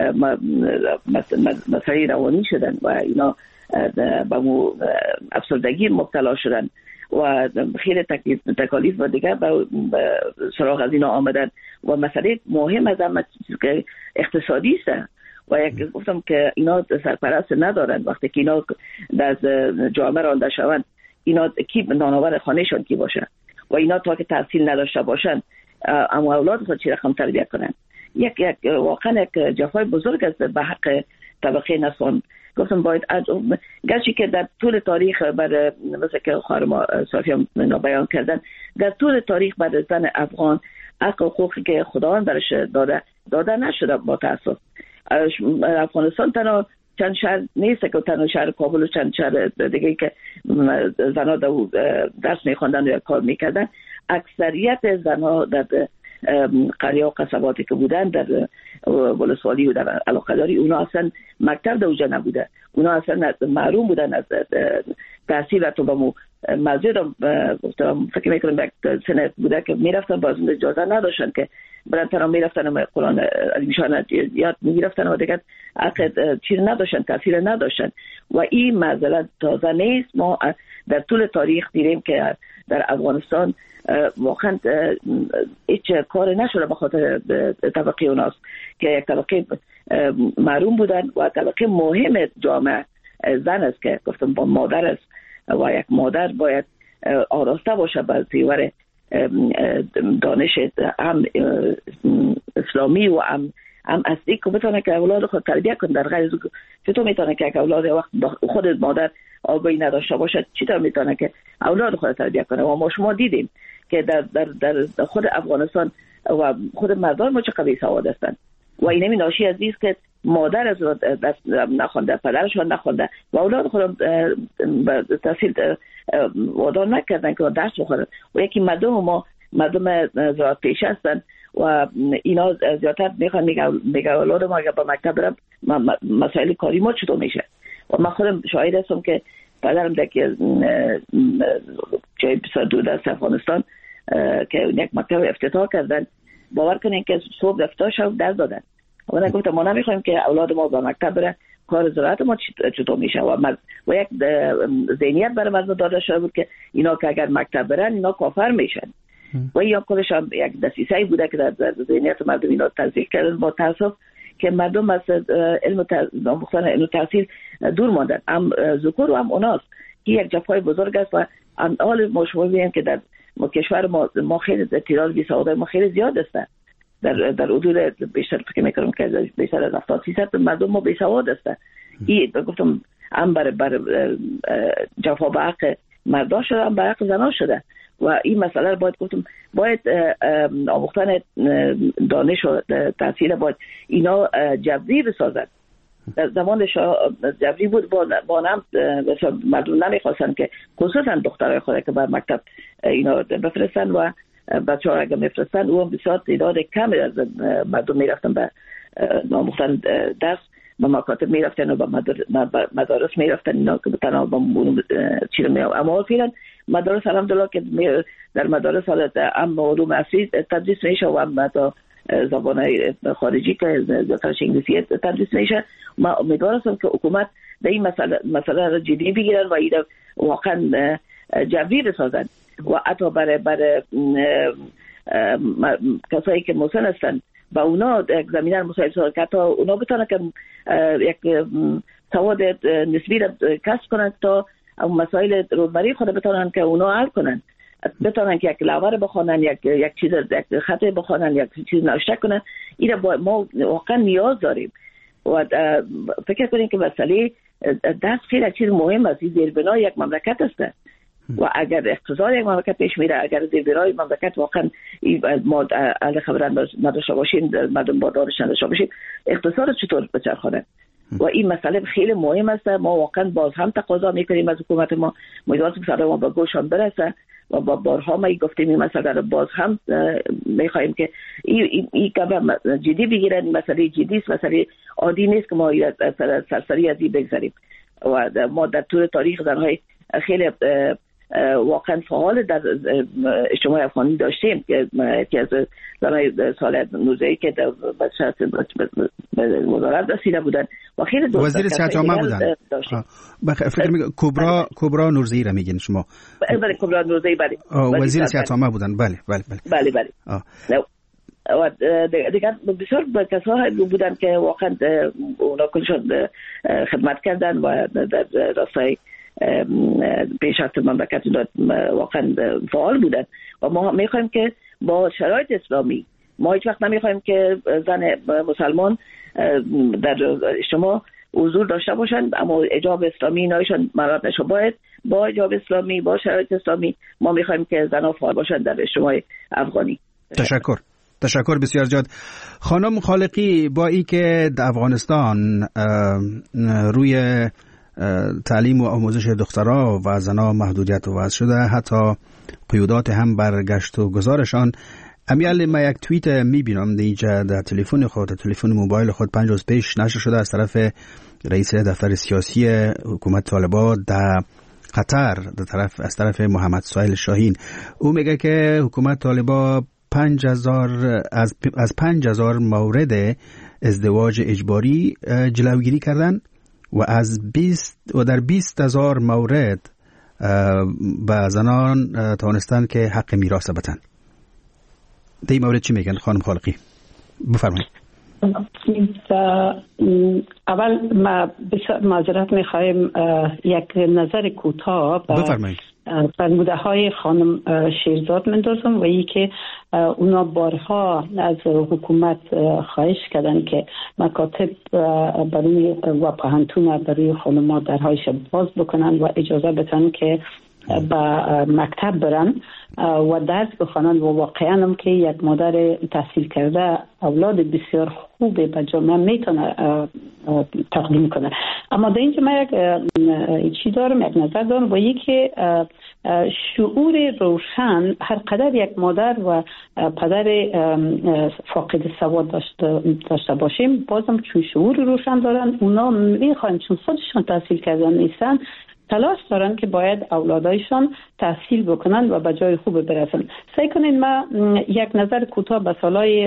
مسائل روانی شدن و اینا به افسردگی مبتلا شدن و خیلی تکالیف و دیگه به سراغ از اینا آمدن و مسئله مهم از همه که اقتصادی است و یک گفتم که اینا سرپرست ندارن. وقتی که اینا در جامعه رانده شوند اینا کی نانآور خانهشان کی باشه و اینا تا که تحصیل نداشته باشن اما اولاد خود چی رقم تربیت کنن. یک واقعا یک جفای بزرگ است به حق طبقه نسوان. گفتم باید گرچه که در طول تاریخ بر مثل که خانم صافی هم بیان کردن در طول تاریخ بر زن افغان حق و حقوقی که خداوند برش داده نشده با تاسف. افغانستان تنها چند شهر نیست که تنها شهر کابل و چند شهر دیگه که زنها درس میخوندن یا کار میکردن، اکثریت زنها در قریه و قصباتی که بودن در ولسوالی و در علاقه‌داری، اونا اصلا مکتب در اونجا نبوده، اونا اصلا محروم بودن از تحصیل. تو با مسجد فکر میکنم یک سنت بوده که میرفتن، باز اجازه نداشتن که برن تنها میرفتن قرآن علیشان یاد میگرفتن و دیگه عقد چیز نداشتن، تحصیل نداشتن. و این معضله تازه نیست. ما در طول تاریخ دیدیم که در افغانستان واقعا هیچ کار نشده به خاطر طبقه اوناست که یک طبقه محروم بودن و طبقه مهم جامعه زن است که گفتم با مادر است و یک مادر باید آراسته باشه بر پیور دانش هم اسلامی و هم اصلی که بتونه که اولاد خود تربیت کنه. در غیر چطور میتونه که اولاد وقت خود مادر آگاهی نداشته باشه چطور میتونه که اولاد خود تربیت کنه؟ و ما شما دیدیم که در خود افغانستان و خود مردان ما چقدر بی‌سواد هستند و این همین ناشی از این که مادر از دست نخونده، پدرشون نخونده و اولاد خود تحصیل وادار نکردن که درس بخونن. و یکی مردم زراعت پیشه هستن و اینا زیادتر میخوان میگه اولاد ما اگر با مکتب برم مسائل کاری ما چطور میشه. و من خودم شاهد هستم که پدرم در جای بسیار دور از افغانستان که یک مکتب افتتاح کردن، باور کنین که صبح افتتاح شب درس دادن. و من گفتم ما نمیخوایم که اولاد ما با مکتب بره، کار زراعت ما چطور میشه. و یک ذهنیت برای مردم داده شده بود که اینا که اگر مکتب برن اینا کافر میشن. و یا خودش هم یک دسیسه‌ای بوده که در ذهنیت مردم اینا تزریق کردن. با تاسف که مردم از علم تحصیل دور ماندن، هم ذکر و هم اوناست که یک جفای بزرگ است. و حال ما شما می‌بینیم که در کشور ما خیلی تعداد بی‌سواد ما خیلی زیاد است. در حدود بیشتر فکر می‌کنم که بیشتر از 70-30% مردم ما بی‌سواد است. این گفتم هم بر جفا به حق مردان شده، هم به حق زنان شده. و این مسئله باید آموختن دانش و تحصیل باید اینا جبری بسازد. در زمان جبری بود با نم مردم نمیخواستن که خصوصا دخترای خود که بر مکتب اینا بفرستن و بچه ها اگر میفرستن او هم بسیار تعداد کمی از مردم میرفتن به آموختن درس به مکاتب میرفتن و به مدارس میرفتن اینا که بتنها با چیز میام. اما فعلا مدارس الحمدلله که در مدارس حالت هم علوم اصلی تدریس میشه و هم زبان خارجی که زیادترش انگلیسی تدریس میشه. ما امیدوار هستم که حکومت در این مسئله را جدی بگیرن و این واقعا جبری بسازن و حتی برای کسایی که مسن هستن با اونا یک زمینه مسائل سازن که حتی اونا بتونن که یک سواد نسبی را کسب کنن تا مسائل روزمره خود بتونن که اونا حل کنن، بتونن که یک لوحه بخونن، یک چیز یک خط بخونن، یک چیز نوشته کنن. این ما واقعا نیاز داریم. و فکر کنین که مسئله درس خیلی چیز مهم است، زیربنای یک مملکت است. و اگر اقتصاد یک مملکت پیش میره، اگر زیربنای مملکت واقعا ما اهل خبران نداشته باشیم، مردم با دانش نداشته باشیم، اقتصاد چطور بچرخونه؟ و این مسئله خیلی مهم است. ما واقعا باز هم تقاضا میکنیم از حکومت ما، امیدوارم که صدا ما به گوشان برسه و با بارها ما گفتیم این مسئله باز هم میخوایم که این کار جدی بگیرن. مسئله جدی است، مسئله عادی نیست که ما سرسری از این بگذاریم. و ما در طول تاریخ زنهای خیلی واقعا فعال در اجتماع افغانی داشتیم که از زنهای سال 19 که در وزارت رسیده بودن و خیلی وزیر صحت عامه بودن. فکر می‌کنم کبرا نورزی را میگین شما؟ بله کبرا نورزی، بله وزیر صحت عامه بودن. بله. و دیگر بسیار کسا بودن که واقعا اونا کلشون خدمت کردن و در راستای پیشرفت مملکت واقعا فعال بودن. و ما میخوایم که با شرایط اسلامی، ما هیچ وقت نمیخوایم که زن مسلمان در اجتماع حضور داشته باشند، اما حجاب اسلامی نایشان مراد نشه. باید با حجاب اسلامی، با شرایط اسلامی ما میخوایم که زنها فعال باشند در اجتماع افغانی. تشکر بسیار زیاد. خانم خالقی، با ای که در افغانستان روی تعلیم و آموزش دخترها و زنها محدودیت وضع شده، حتی قیودات هم برگشت و گذارشان، امیال ما یک توییت میبینم دیجا در تلفن موبایل خود 5 روز پیش نشر شده از طرف رئیس دفتر سیاسی حکومت طالبان در قطر از طرف محمد سهیل شاهین. او میگه که حکومت طالبان 5000 مورد ازدواج اجباری جلوگیری کردن و در 20000 مورد به زنان توانستن که حق میراث بتن. در این مورد چی میگن خانم خالقی؟ بفرمایید. اول ما معذرت میخوایم یک نظر کوتاه بفرمایید. فرموده های خانم شیرزاد مندازم و ای که اونا بارها از حکومت خواهش کردن که مکاتب برای و پوهنتون برای خانم‌ها درهایش باز بکنن و اجازه بدن که به مکتب برن و درس بخوانن و واقعا هم که یک مادر تحصیل کرده اولاد بسیار خوبه به جامعه میتونه تقدیم کنه. اما در اینجا من یک چی دارم، یک نظر دارم و یکی شعور روشن. هر قدر یک مادر و پدر فاقد سواد داشته باشیم، بازم چون شعور روشن دارن، اونا میخوان چون خودشون تحصیل کردن نیستن تلاش دارن که باید اولادایشان تحصیل بکنن و به جای خوب برسن. سعی کنین ما یک نظر کوتاه به سالهای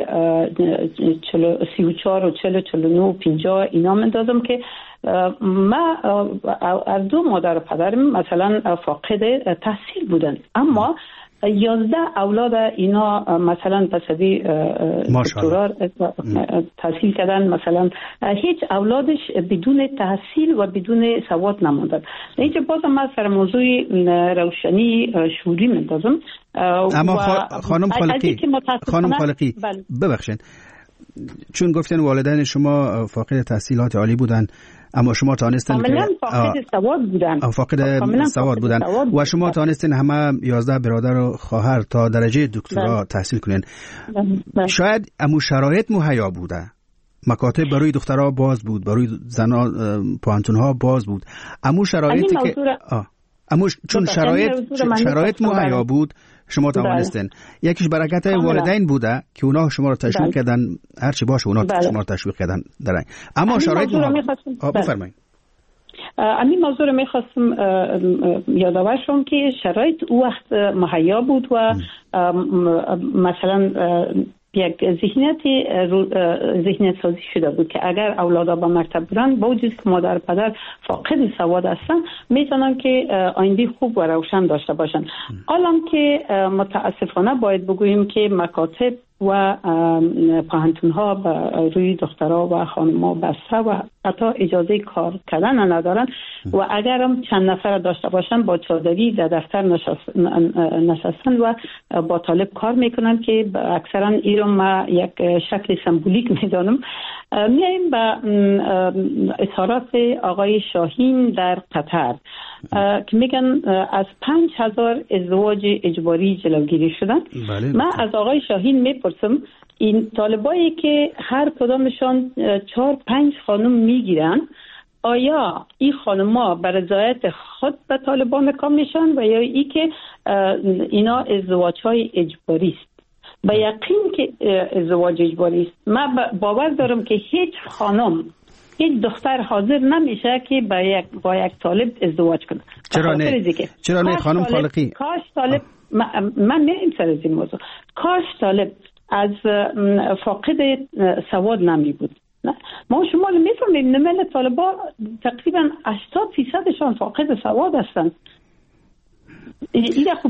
34 و 40 49 و 50 اینا مندازم که ما از دو مادر و پدرم مثلا فاقد تحصیل بودن، اما 11 اولاد اینا مثلا پسدی دکترا تحصیل کردن. مثلا هیچ اولادش بدون تحصیل و بدون سواد نموندن. اینجا بازم من سر موضوع روشنی شعوری مندازم. اما خانم خالقی ببخشید، چون گفتن والدین شما فاقد تحصیلات عالی بودن، اما شما تانستین که فاقد سواد بودن و شما تانستین همه 11 برادر و خواهر تا درجه دکترا تحصیل کنین. شاید امو شرایط مهیا بوده، مکاتب برای دخترها باز بود، برای زنان پوهنتون‌ها باز بود، امو شرایطی که چون شرایط مهیا بود شما توانستین. یکیش برکت والدین بوده که اونا شما رو تشویق کردن، هر چی باشه اونا شما رو تشویق کردن درن. اما شرایط بفرمایید. همین موضوع رو میخواستم یادآور شم که شرایط او وقت مهیا بود و مثلا یک ذهنیت سازی شده بود که اگر اولادا با مکتب برن، با وجود که مادر پدر فاقد سواد هستن، میتونن که آینده خوب و روشن داشته باشن. حالا که متاسفانه باید بگوییم که مکاتب و پوهنتون‌ها روی دخترها و خانم‌ها بسته و حتی اجازه کار کردن ندارن و اگر هم چند نفر داشته باشن با چادری در دفتر نشستن و با طالب کار میکنن که اکثرا این رو ما یک شکل سمبولیک میدانم. میاییم به اظهارات آقای شاهین در قطر که میگن از 5000 ازدواج اجباری جلوگیری شدن. من از آقای شاهین میپرسم این طالبایی که هر کدامشان 4-5 خانم میگیرن، آیا این خانم‌ها به رضایت خود به طالبان کام میشن و یا ای که اینا ازدواج‌های اجباری است؟ به یقین که ازدواج اجباری است. من باور دارم که هیچ خانم، هیچ دختر حاضر نمیشه که با یک طالب ازدواج کنه. چرا نه خانم خالقی؟ کاش طالب من نمیم سر از این موضوع، کاش طالب از فاقد سواد نمی بود. ما شما میفهمیم نمل طالبا تقریبا 80% فاقد سواد هستند. این خب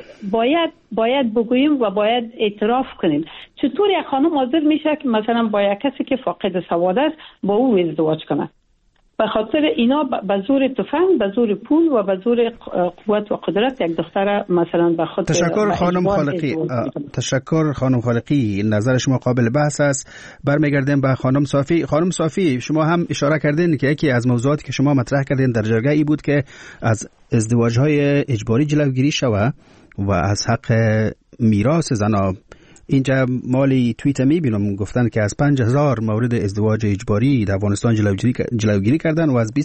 باید بگوییم و باید اعتراف کنیم. چطور یک خانم حاضر میشه که مثلا با یک کسی که فاقد سواد است با او ازدواج کنه؟ به خاطر اینا به زور تفنگ، به زور پول و به زور قوت و قدرت یک دختر مثلا به خود. تشکر خانم خالقی. تشکر خانم خالقی، نظر شما قابل بحث است. برمیگردیم به خانم صافی. خانم صافی، شما هم اشاره کردین که یکی از موضوعاتی که شما مطرح کردین در جرگه ای بود که از ازدواج‌های اجباری جلوگیری شود و از حق میراث زنان اینجا مالی توییت میبینم گفتن که از 5000 مورد ازدواج اجباری در افغانستان جلوگیری کردن و از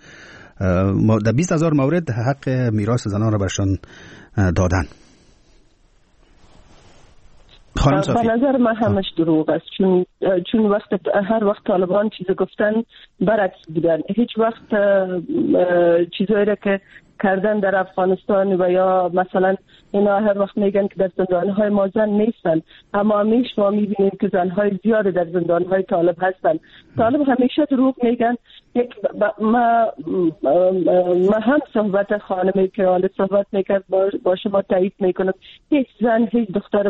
20000 مورد حق میراث زنان را برشان دادن. به نظر من همش دروغ است، چون هر وقت طالبان چیز گفتن برعکس بودن. هیچ وقت چیزایی را که کردن در افغانستان و یا مثلا اینا هر وقت میگن که در زندانهای ما زن نیستن، اما همیشه ما میبینیم که زنهای زیاده در زندانهای طالب هستن. طالب همیشه دروغ میگن. ما هم صحبت خانمی که حال صحبت میکرد با شما تایید میکنم، هیچ زن هیچ دختر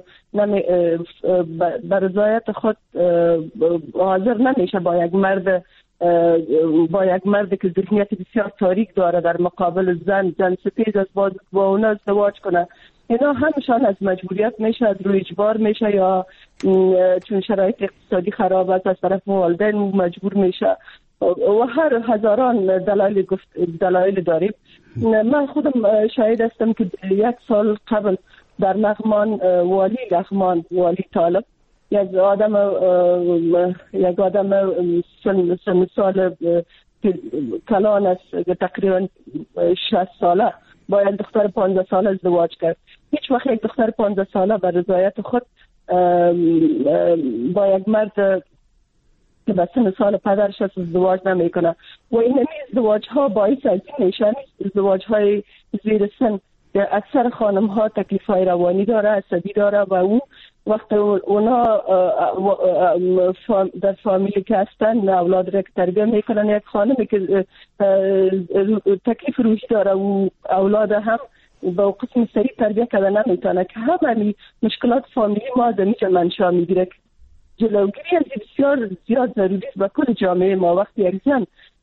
بر رضایت خود حاضر نمیشه با یک مرد که ذهنیت بسیار تاریک داره در مقابل زن سپید است با اونا ازدواج کنه. اینا همشان از مجبوریت میشه، از روی اجبار میشه، یا چون شرایط اقتصادی خراب است از طرف والدین مجبور میشه و هر هزاران دلایل داریم. من خودم شاهد هستم که 1 سال قبل در لغمان والی طالب یک آدم سن سال کلان است، تقریبا 60 ساله، با یک دختر 15 ساله ازدواج کرد. هیچ وقت یک دختر 15 ساله بر رضایت خود با یک مرد که به سن سال پدرش ازدواج نمیکنه. و این ازدواج ها باعث از این میشن، ازدواج های زیر سن اکثر خانم ها تکلیف های روانی داره، عصبی داره و اون وقت اونا در فامیلی که هستن اولاد را که تربیه میکنن، یک خانمی که تکلیف روحی داره و اولاد هم با قسم سریع تربیه کرده نمیتونه، که همه مشکلات فامیلی ما در اینجا منشأ میگیره. جلوگیری از بسیار زیاد ضروری است به کل جامعه ما. وقتی یک زن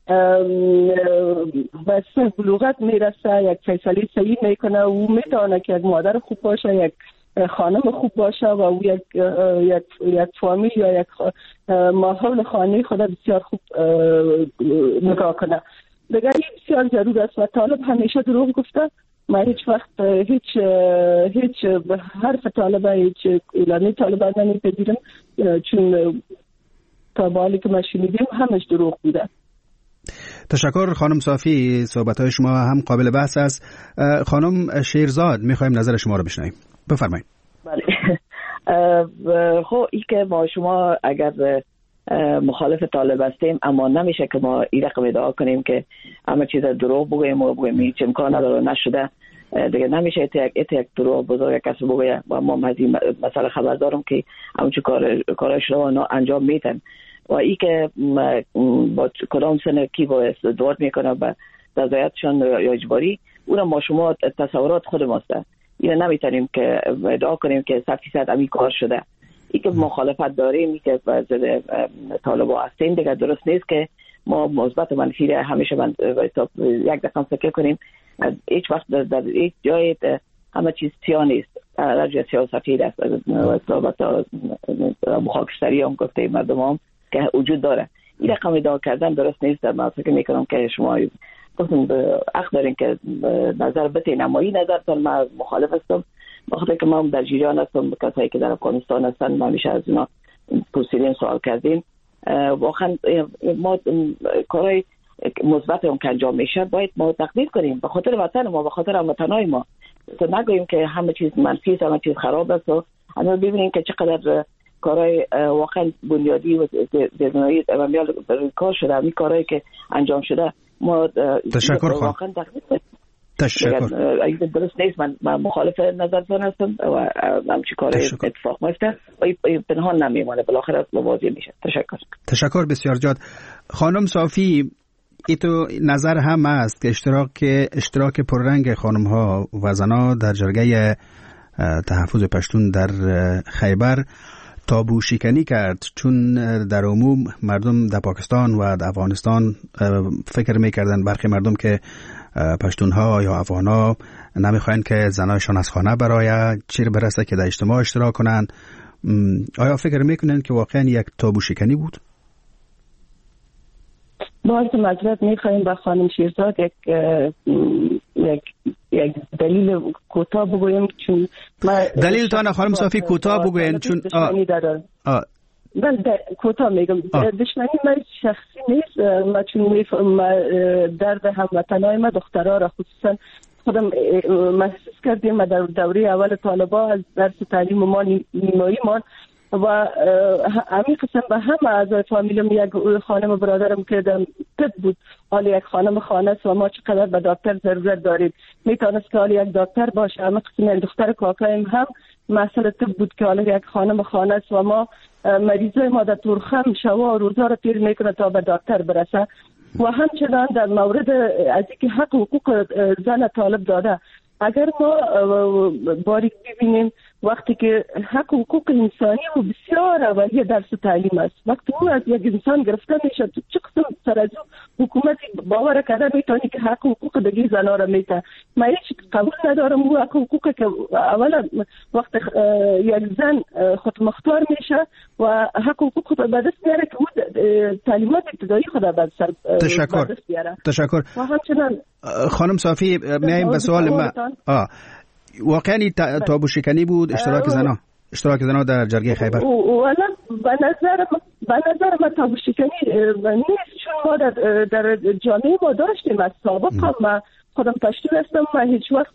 به سن بلوغت میرسه، یک فیصله صحیح میکنه و میتونه که یک مادر خوب باشه، یک خانم خوب باشه و او یک فامیل یا یک ماحول خانه خود بسیار خوب نگاه کنه. دیگه بسیار ضرور است و طالب همیشه دروغ گفته. من هیچ وقت هیچ حرف طالب، هیچ اعلانی طالب نمیپذیرم، چون تا به حالی که ما شنیدیم همش دروغ بوده. تشکر خانم صافی، صحبت‌های شما هم قابل بحث است. خانم شیرزاد می‌خوایم نظر شما رو بشنویم، بفرمایید. بله. خب این که ما شما اگر مخالف طالب هستیم، اما نمیشه که ما این رقم ادعا کنیم که همه چیز دروغ بگوییم و بگوییم هیچ امکان نداره نشده. دیگه نمیشه یک دروغ بزرگ کسی بگویه و ما از این مسئله خبر دارم که همچون کارش رو انجام میدن و این که با کدام سن کی با ازدواج میکنه به رضایتشان یا اجباری، اون ما شما تصورات خود ماست. این نمیتونیم که ادعا کنیم که 100% همین کار شده. این که مخالفت داریم، این که طالبا هستیم، دیگه درست نیست که ما مثبت و منفی همیشه یک دقیقه فکر کنیم. هیچ وقت در هیچ جای همه چیز سیاه نیست، در جای سیاه و سفید است. خاکستری هم گفته مردم هم که وجود داره. این رقم ادعا کردن درست نیست. من فکر میکنم که شما گفتم حق دارین که نظر بتین، اما این نظر من مخالف هستم. بخاطر که ما در جریان هستم، کسایی که در افغانستان هستن ما همیشه از اینا پرسیدیم، سوال کردیم. واقعا ما کارهای مثبت اون که انجام میشه باید ما تقدیر کنیم به خاطر وطن ما، به خاطر هموطنای ما. تو نگوییم که همه چیز منفی است، همه چیز خراب است. اما ببینیم که چقدر کارهای واقعا بنیادی و زیربنایی برای کار شده، همین کارهایی که انجام شده ما تشکر واقعا تقدیر کنیم. تشکر. اگه درست نیست من مخالف نظرتون هستم و همچی کار اتفاق میفته و پنهان نمیمونه، بالاخره واضح میشه. تشکر بسیار جاد. خانم صافی، ایتو نظر هم است که اشتراک پررنگ خانم ها و زنها در جرگه تحفظ پشتون در خیبر تابو شکنی کرد، چون در عموم مردم در پاکستان و در افغانستان فکر میکردن، برخی مردم، که پشتونها یا افغانها نمیخواین که زنایشان از خانه برای چیر برسه که در اجتماع اشتراک کنن. آیا فکر میکنن که واقعا یک تابو شکنی بود؟ باز معذرت میخوایم با خانم شیرزاد یک دلیل کوتاه بگویم، چون دلیل تان خانم صافی کوتاه بگوین چون من کوتاه میگم دشمنی من شخصی نیست. من چون درد هموطنای ما دخترها را خصوصا خودم محسوس کردیم. در دوره اول طالبا از درس تعلیم ما نیمایی مان و همین قسم به همه اعضای فامیلم یک خانم برادرم که طب بود حالا یک خانم خانه است و ما چقدر به دکتر ضرورت داریم میتونست که حالا یک دکتر باشه. همین قسم دختر کاکایم هم مسئله طب بود که حالا یک خانم خانه است و ما مریضای ما در تورخم شوا و روزا را تیر میکنه تا به دکتر برسه. و همچنان در مورد از اینکه حق حقوق زن طالب داده اگر ما باریک ببینیم وقتی که حق حقوق انسانی و بسیار اولیه درس تعلیم است. وقتی او از یک انسان گرفته میشه تو چه قسم سر از حکومت باور کرده میتونی که حق حقوق دیگه زنا را میته. من هیچ قبول ندارم او حق حقوق که اولا وقتی یک زن خود مختار میشه و حق حقوق به دست میاره که او تعلیمات ابتدایی خود به دست بیاره. تشکر. و همچنان خانم صافی میایم به سوال ما. واقعا تابو شکنی بود اشتراک زنا در جرگه خیبر؟ والا به نظر من تابو شکنی نیست چون ما در جامعه ما داشتیم. از سابق هم من خودم پشتون هستم. من هیچ وقت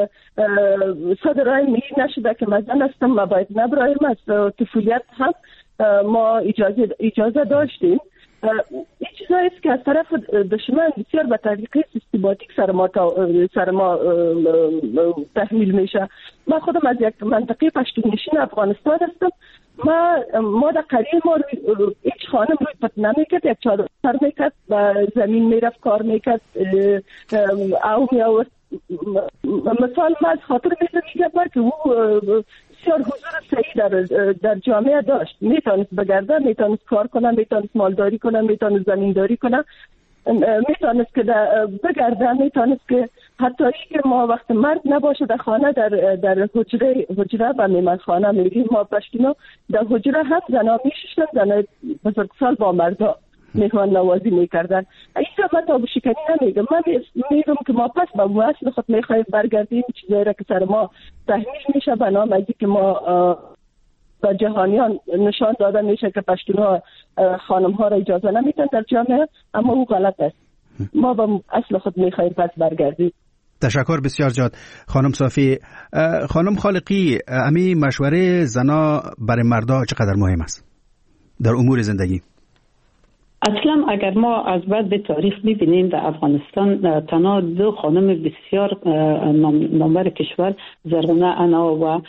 صدرای می نشده که من زن هستم من باید نبرایم. از طفولیت هم ما اجازه داشتیم. این چیزایی است که از طرف دشمن بسیار به طریقه سیستماتیک سر ما تحمیل میشه. من خودم از یک منطقه پشتونشین افغانستان هستم. ما در قریه ما هیچ خانم روی پت نمیکرد، یک چادر سر میکرد و زمین میرفت کار میکرد او میآورد. مثال من از خاطر میگم که او بسیار حضور صحیح در جامعه داشت. میتونست بگرده، میتونست کار کنه، میتونست مالداری کنه، میتونست زمینداری کنه، میتونست که بگرده، میتونست که حتی که ما وقت مرد نباشه در خانه در حجره و میمنخانه میگیم ما پشتینا در حجره هم زنا میششتن، زنا بزرگسال با مردا میهمان نوازی میکردن. این من تابو شکنی نمیگم. من میگم که ما پس به اصل خود میخوایم برگردیم چیزایی را که سر ما تحمیل میشه به نام از که ما با جهانیان نشان داده میشه که پشتونها خانم ها را اجازه نمیدن در جامعه، اما او غلط است. ما به اصل خود میخوایم پس برگردیم. تشکر بسیار زیاد خانم صافی. خانم خالقی، امی مشوره زنا برای مردا چقدر مهم است در امور زندگی؟ اصلا اگر ما از بعد به تاریخ ببینیم در افغانستان تنها دو خانم بسیار نامور کشور زرغونه انا و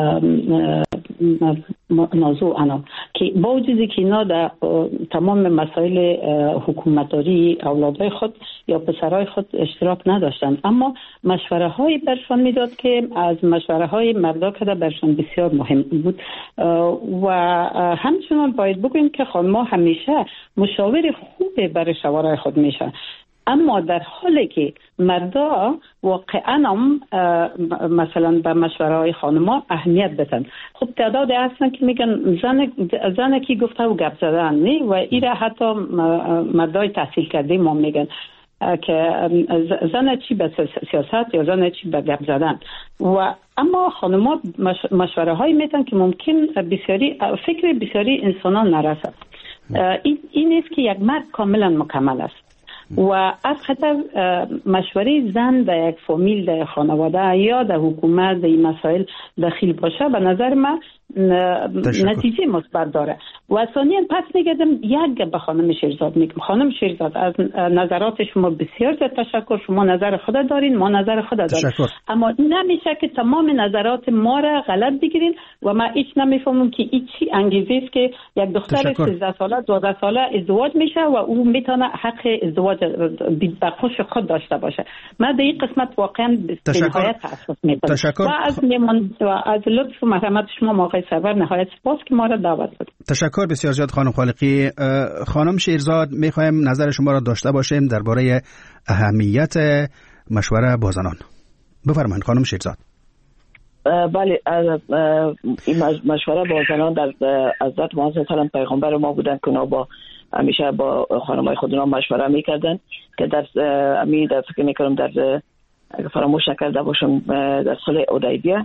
نازو انا که با وجودی که اینا در تمام مسائل حکومتداری اولادهای خود یا پسرهای خود اشتراک نداشتند، اما مشوره های برشان میداد که از مشوره های مردا که برشان بسیار مهم بود. و همچنان باید بگوییم که خانم‌ها همیشه مشاور خوبی برای شوهرای خود میشه، اما در حالی که مردا واقعا هم مثلا به مشوره های خانما اهمیت بدن. خب تعداد هستن که میگن زن کی گفته و گپ زدن نه، و ایره حتی مردای تحصیل کرده ما میگن که زن چی به سیاست یا زن چی به گپ زدن. و اما خانما مشوره هایی میدن که ممکن فکر بسیاری انسانان نرسد. این نیست که یک مرد کاملا مکمل است و از خطر مشوره زن در یک فامیل، در خانواده یا در حکومت در این مسائل دخیل باشه به نظر من نتیجه مثبت داره. و ثانیاً پس میگم یک به خانم شیرزاد میگم، خانم شیرزاد از نظرات شما بسیار زیاد تشکر. شما نظر خود دارین، ما نظر خود داریم، اما نمیشه که تمام نظرات ما را غلط بگیرین. و من هیچ نمیفهمم که این چی انگیزه است که یک دختر 13 ساله 12 ساله ازدواج میشه و او میتونه حق ازدواج به خوش خود داشته باشه. من در این قسمت واقعا به نهایت تاسف میکنم و از لطف و مرحمت شما موقع سرور نهایت سپاس که ما را دعوت دادید. تشکر بسیار زیاد خانم خالقی. خانم شیرزاد، میخوایم نظر شما را داشته باشیم درباره اهمیت مشوره با زنان. بفرمایید خانم شیرزاد. بله، این مشوره با زنان در حضرت محمد صلی الله علیه و پیغمبر ما بودن که اونا با همیشه با خانمای خودنا مشوره میکردن که در فکر میکنم در اگه فراموش نکرده باشم در صلح حدیبیه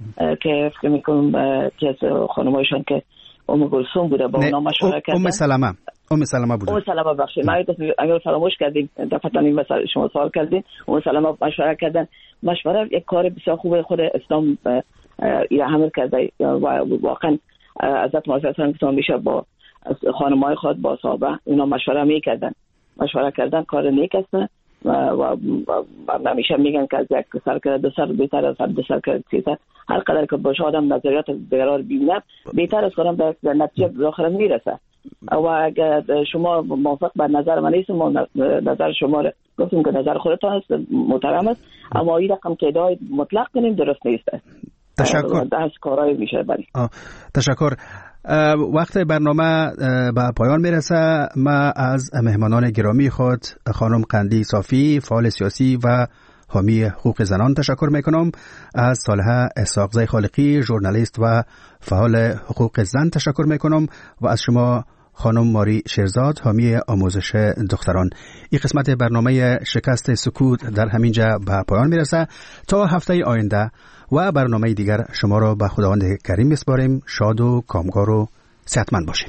که فکر میکنم که از خانمایشان که ام گلثوم بوده با اونا مشوره کردن. ام سلمه بوده. ام سلمه بخشید ما اگر فراموش کردیم دفعه این مسئله شما سوال کردین. ام سلمه مشوره کردن. مشوره یک کار بسیار خوبه. خود اسلام عمل کرده و واقعا حضرت محمد صلی الله علیه و میشه با خانمای خود با صحابه اینا مشوره میکردن. مشوره کردن کار نیک است و همیشه میگن که از یک سر کرده دو سر بهتر از دو سر کرده سه سر. هر قدر که باشه آدم نظریات دیگران ببینه بهتر از کنم به نتیجه بالاخره میرسه. و اگر شما موافق بر نظر من نیست، ما نظر شما رو گفتیم که نظر خودتان است محترم است، اما این رقم که ادعای مطلق کنیم درست نیست. تشکر. دست کارای میشه بری. تشکر. وقت برنامه به پایان میرسه. ما از مهمانان گرامی خود خانم قندی صافی، فعال سیاسی و حامی حقوق زنان تشکر میکنم. از صالحه اسحاقزی خالقی، ژورنالیست و فعال حقوق زن تشکر میکنم و از شما خانم ماری شیرزاد، حامی آموزش دختران. این قسمت برنامه شکست سکوت در همینجا به پایان میرسه. تا هفته آینده و برنامه دیگر شما را به خداوند کریم میسپاریم. شاد و کامگار و صحتمند باشید.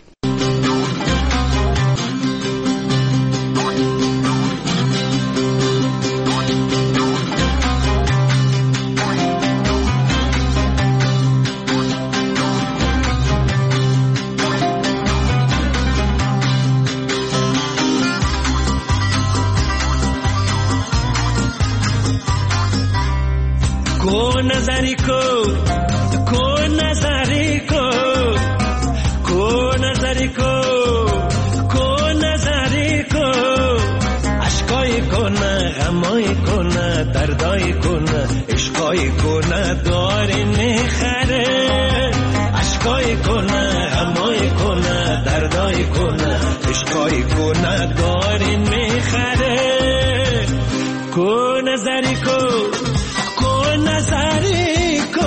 नजरी को नजरी को नजरी को नजरी को अश्काई को न गमाई को न दर्दाई को न इश्काई को न दारी निखरे अश्काई को न गमाई को न दर्दाई को न इश्काई को न दारी निखरे को नजरी को नजरी को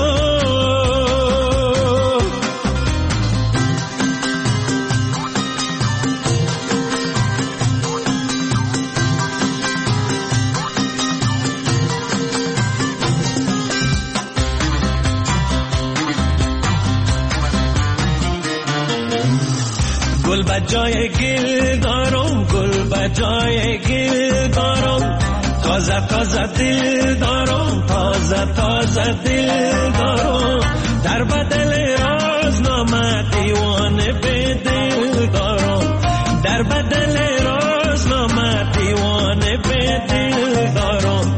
گل بجای گل دارم گل بجای گل دارم تازه تازه دل دارم تازه تازه دل دارم در بدل رازنامه دیوانه به دل دارم در بدل رازنامه دیوانه به دل دارم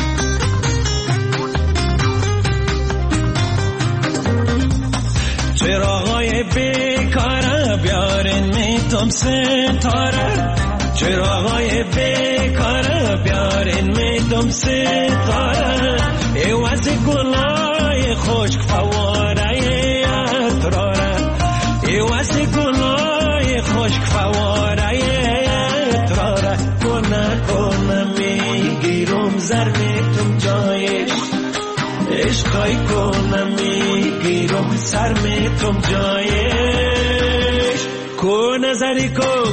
چراغای بیکاره بیارین میتم ستاره چراغای بیکاره بیارین میدم ستاره ایواز گلای خشک فواره اتراره ایواز گلای خشک فواره اتراره کنه کنه میگیرم زر میتم جایش عشقای کنه میگیرم سر میتم جایش کنه زری کن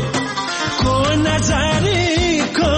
نظری کو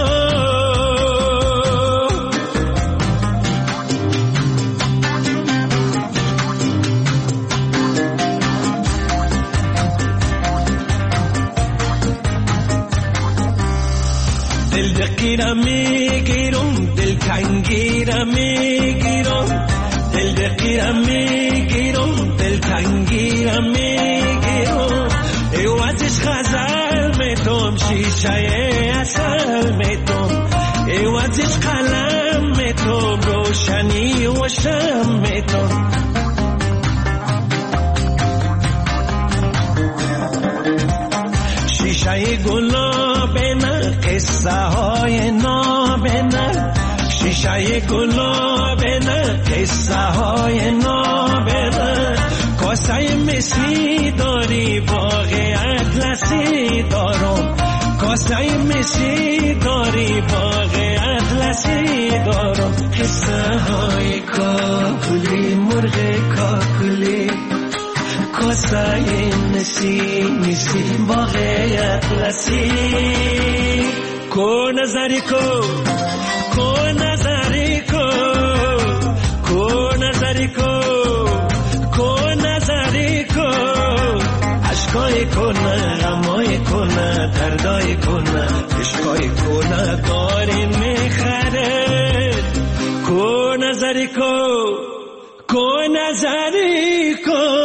دل دقیره میگیرم دل تنگیره میگیرم دل دقیره میگیرم دل تنگیره میگیرم ایوازش غزل میتم شیشه اصل میتم ایوازش قلم میتم روشنی و شم میتم شیشه گلاب نه قصه های نابنه شیشه گلاب نه قصه های نابنه کاسه مسی داری باغ اطلسی دارم کاسه مسی داری باغ اطلسی دارم قصه های کاکلی مرغ کاکلی کاسه مسی باغ اطلسی کو نظری کو نظری کو نظری کو نظری کو نظری کو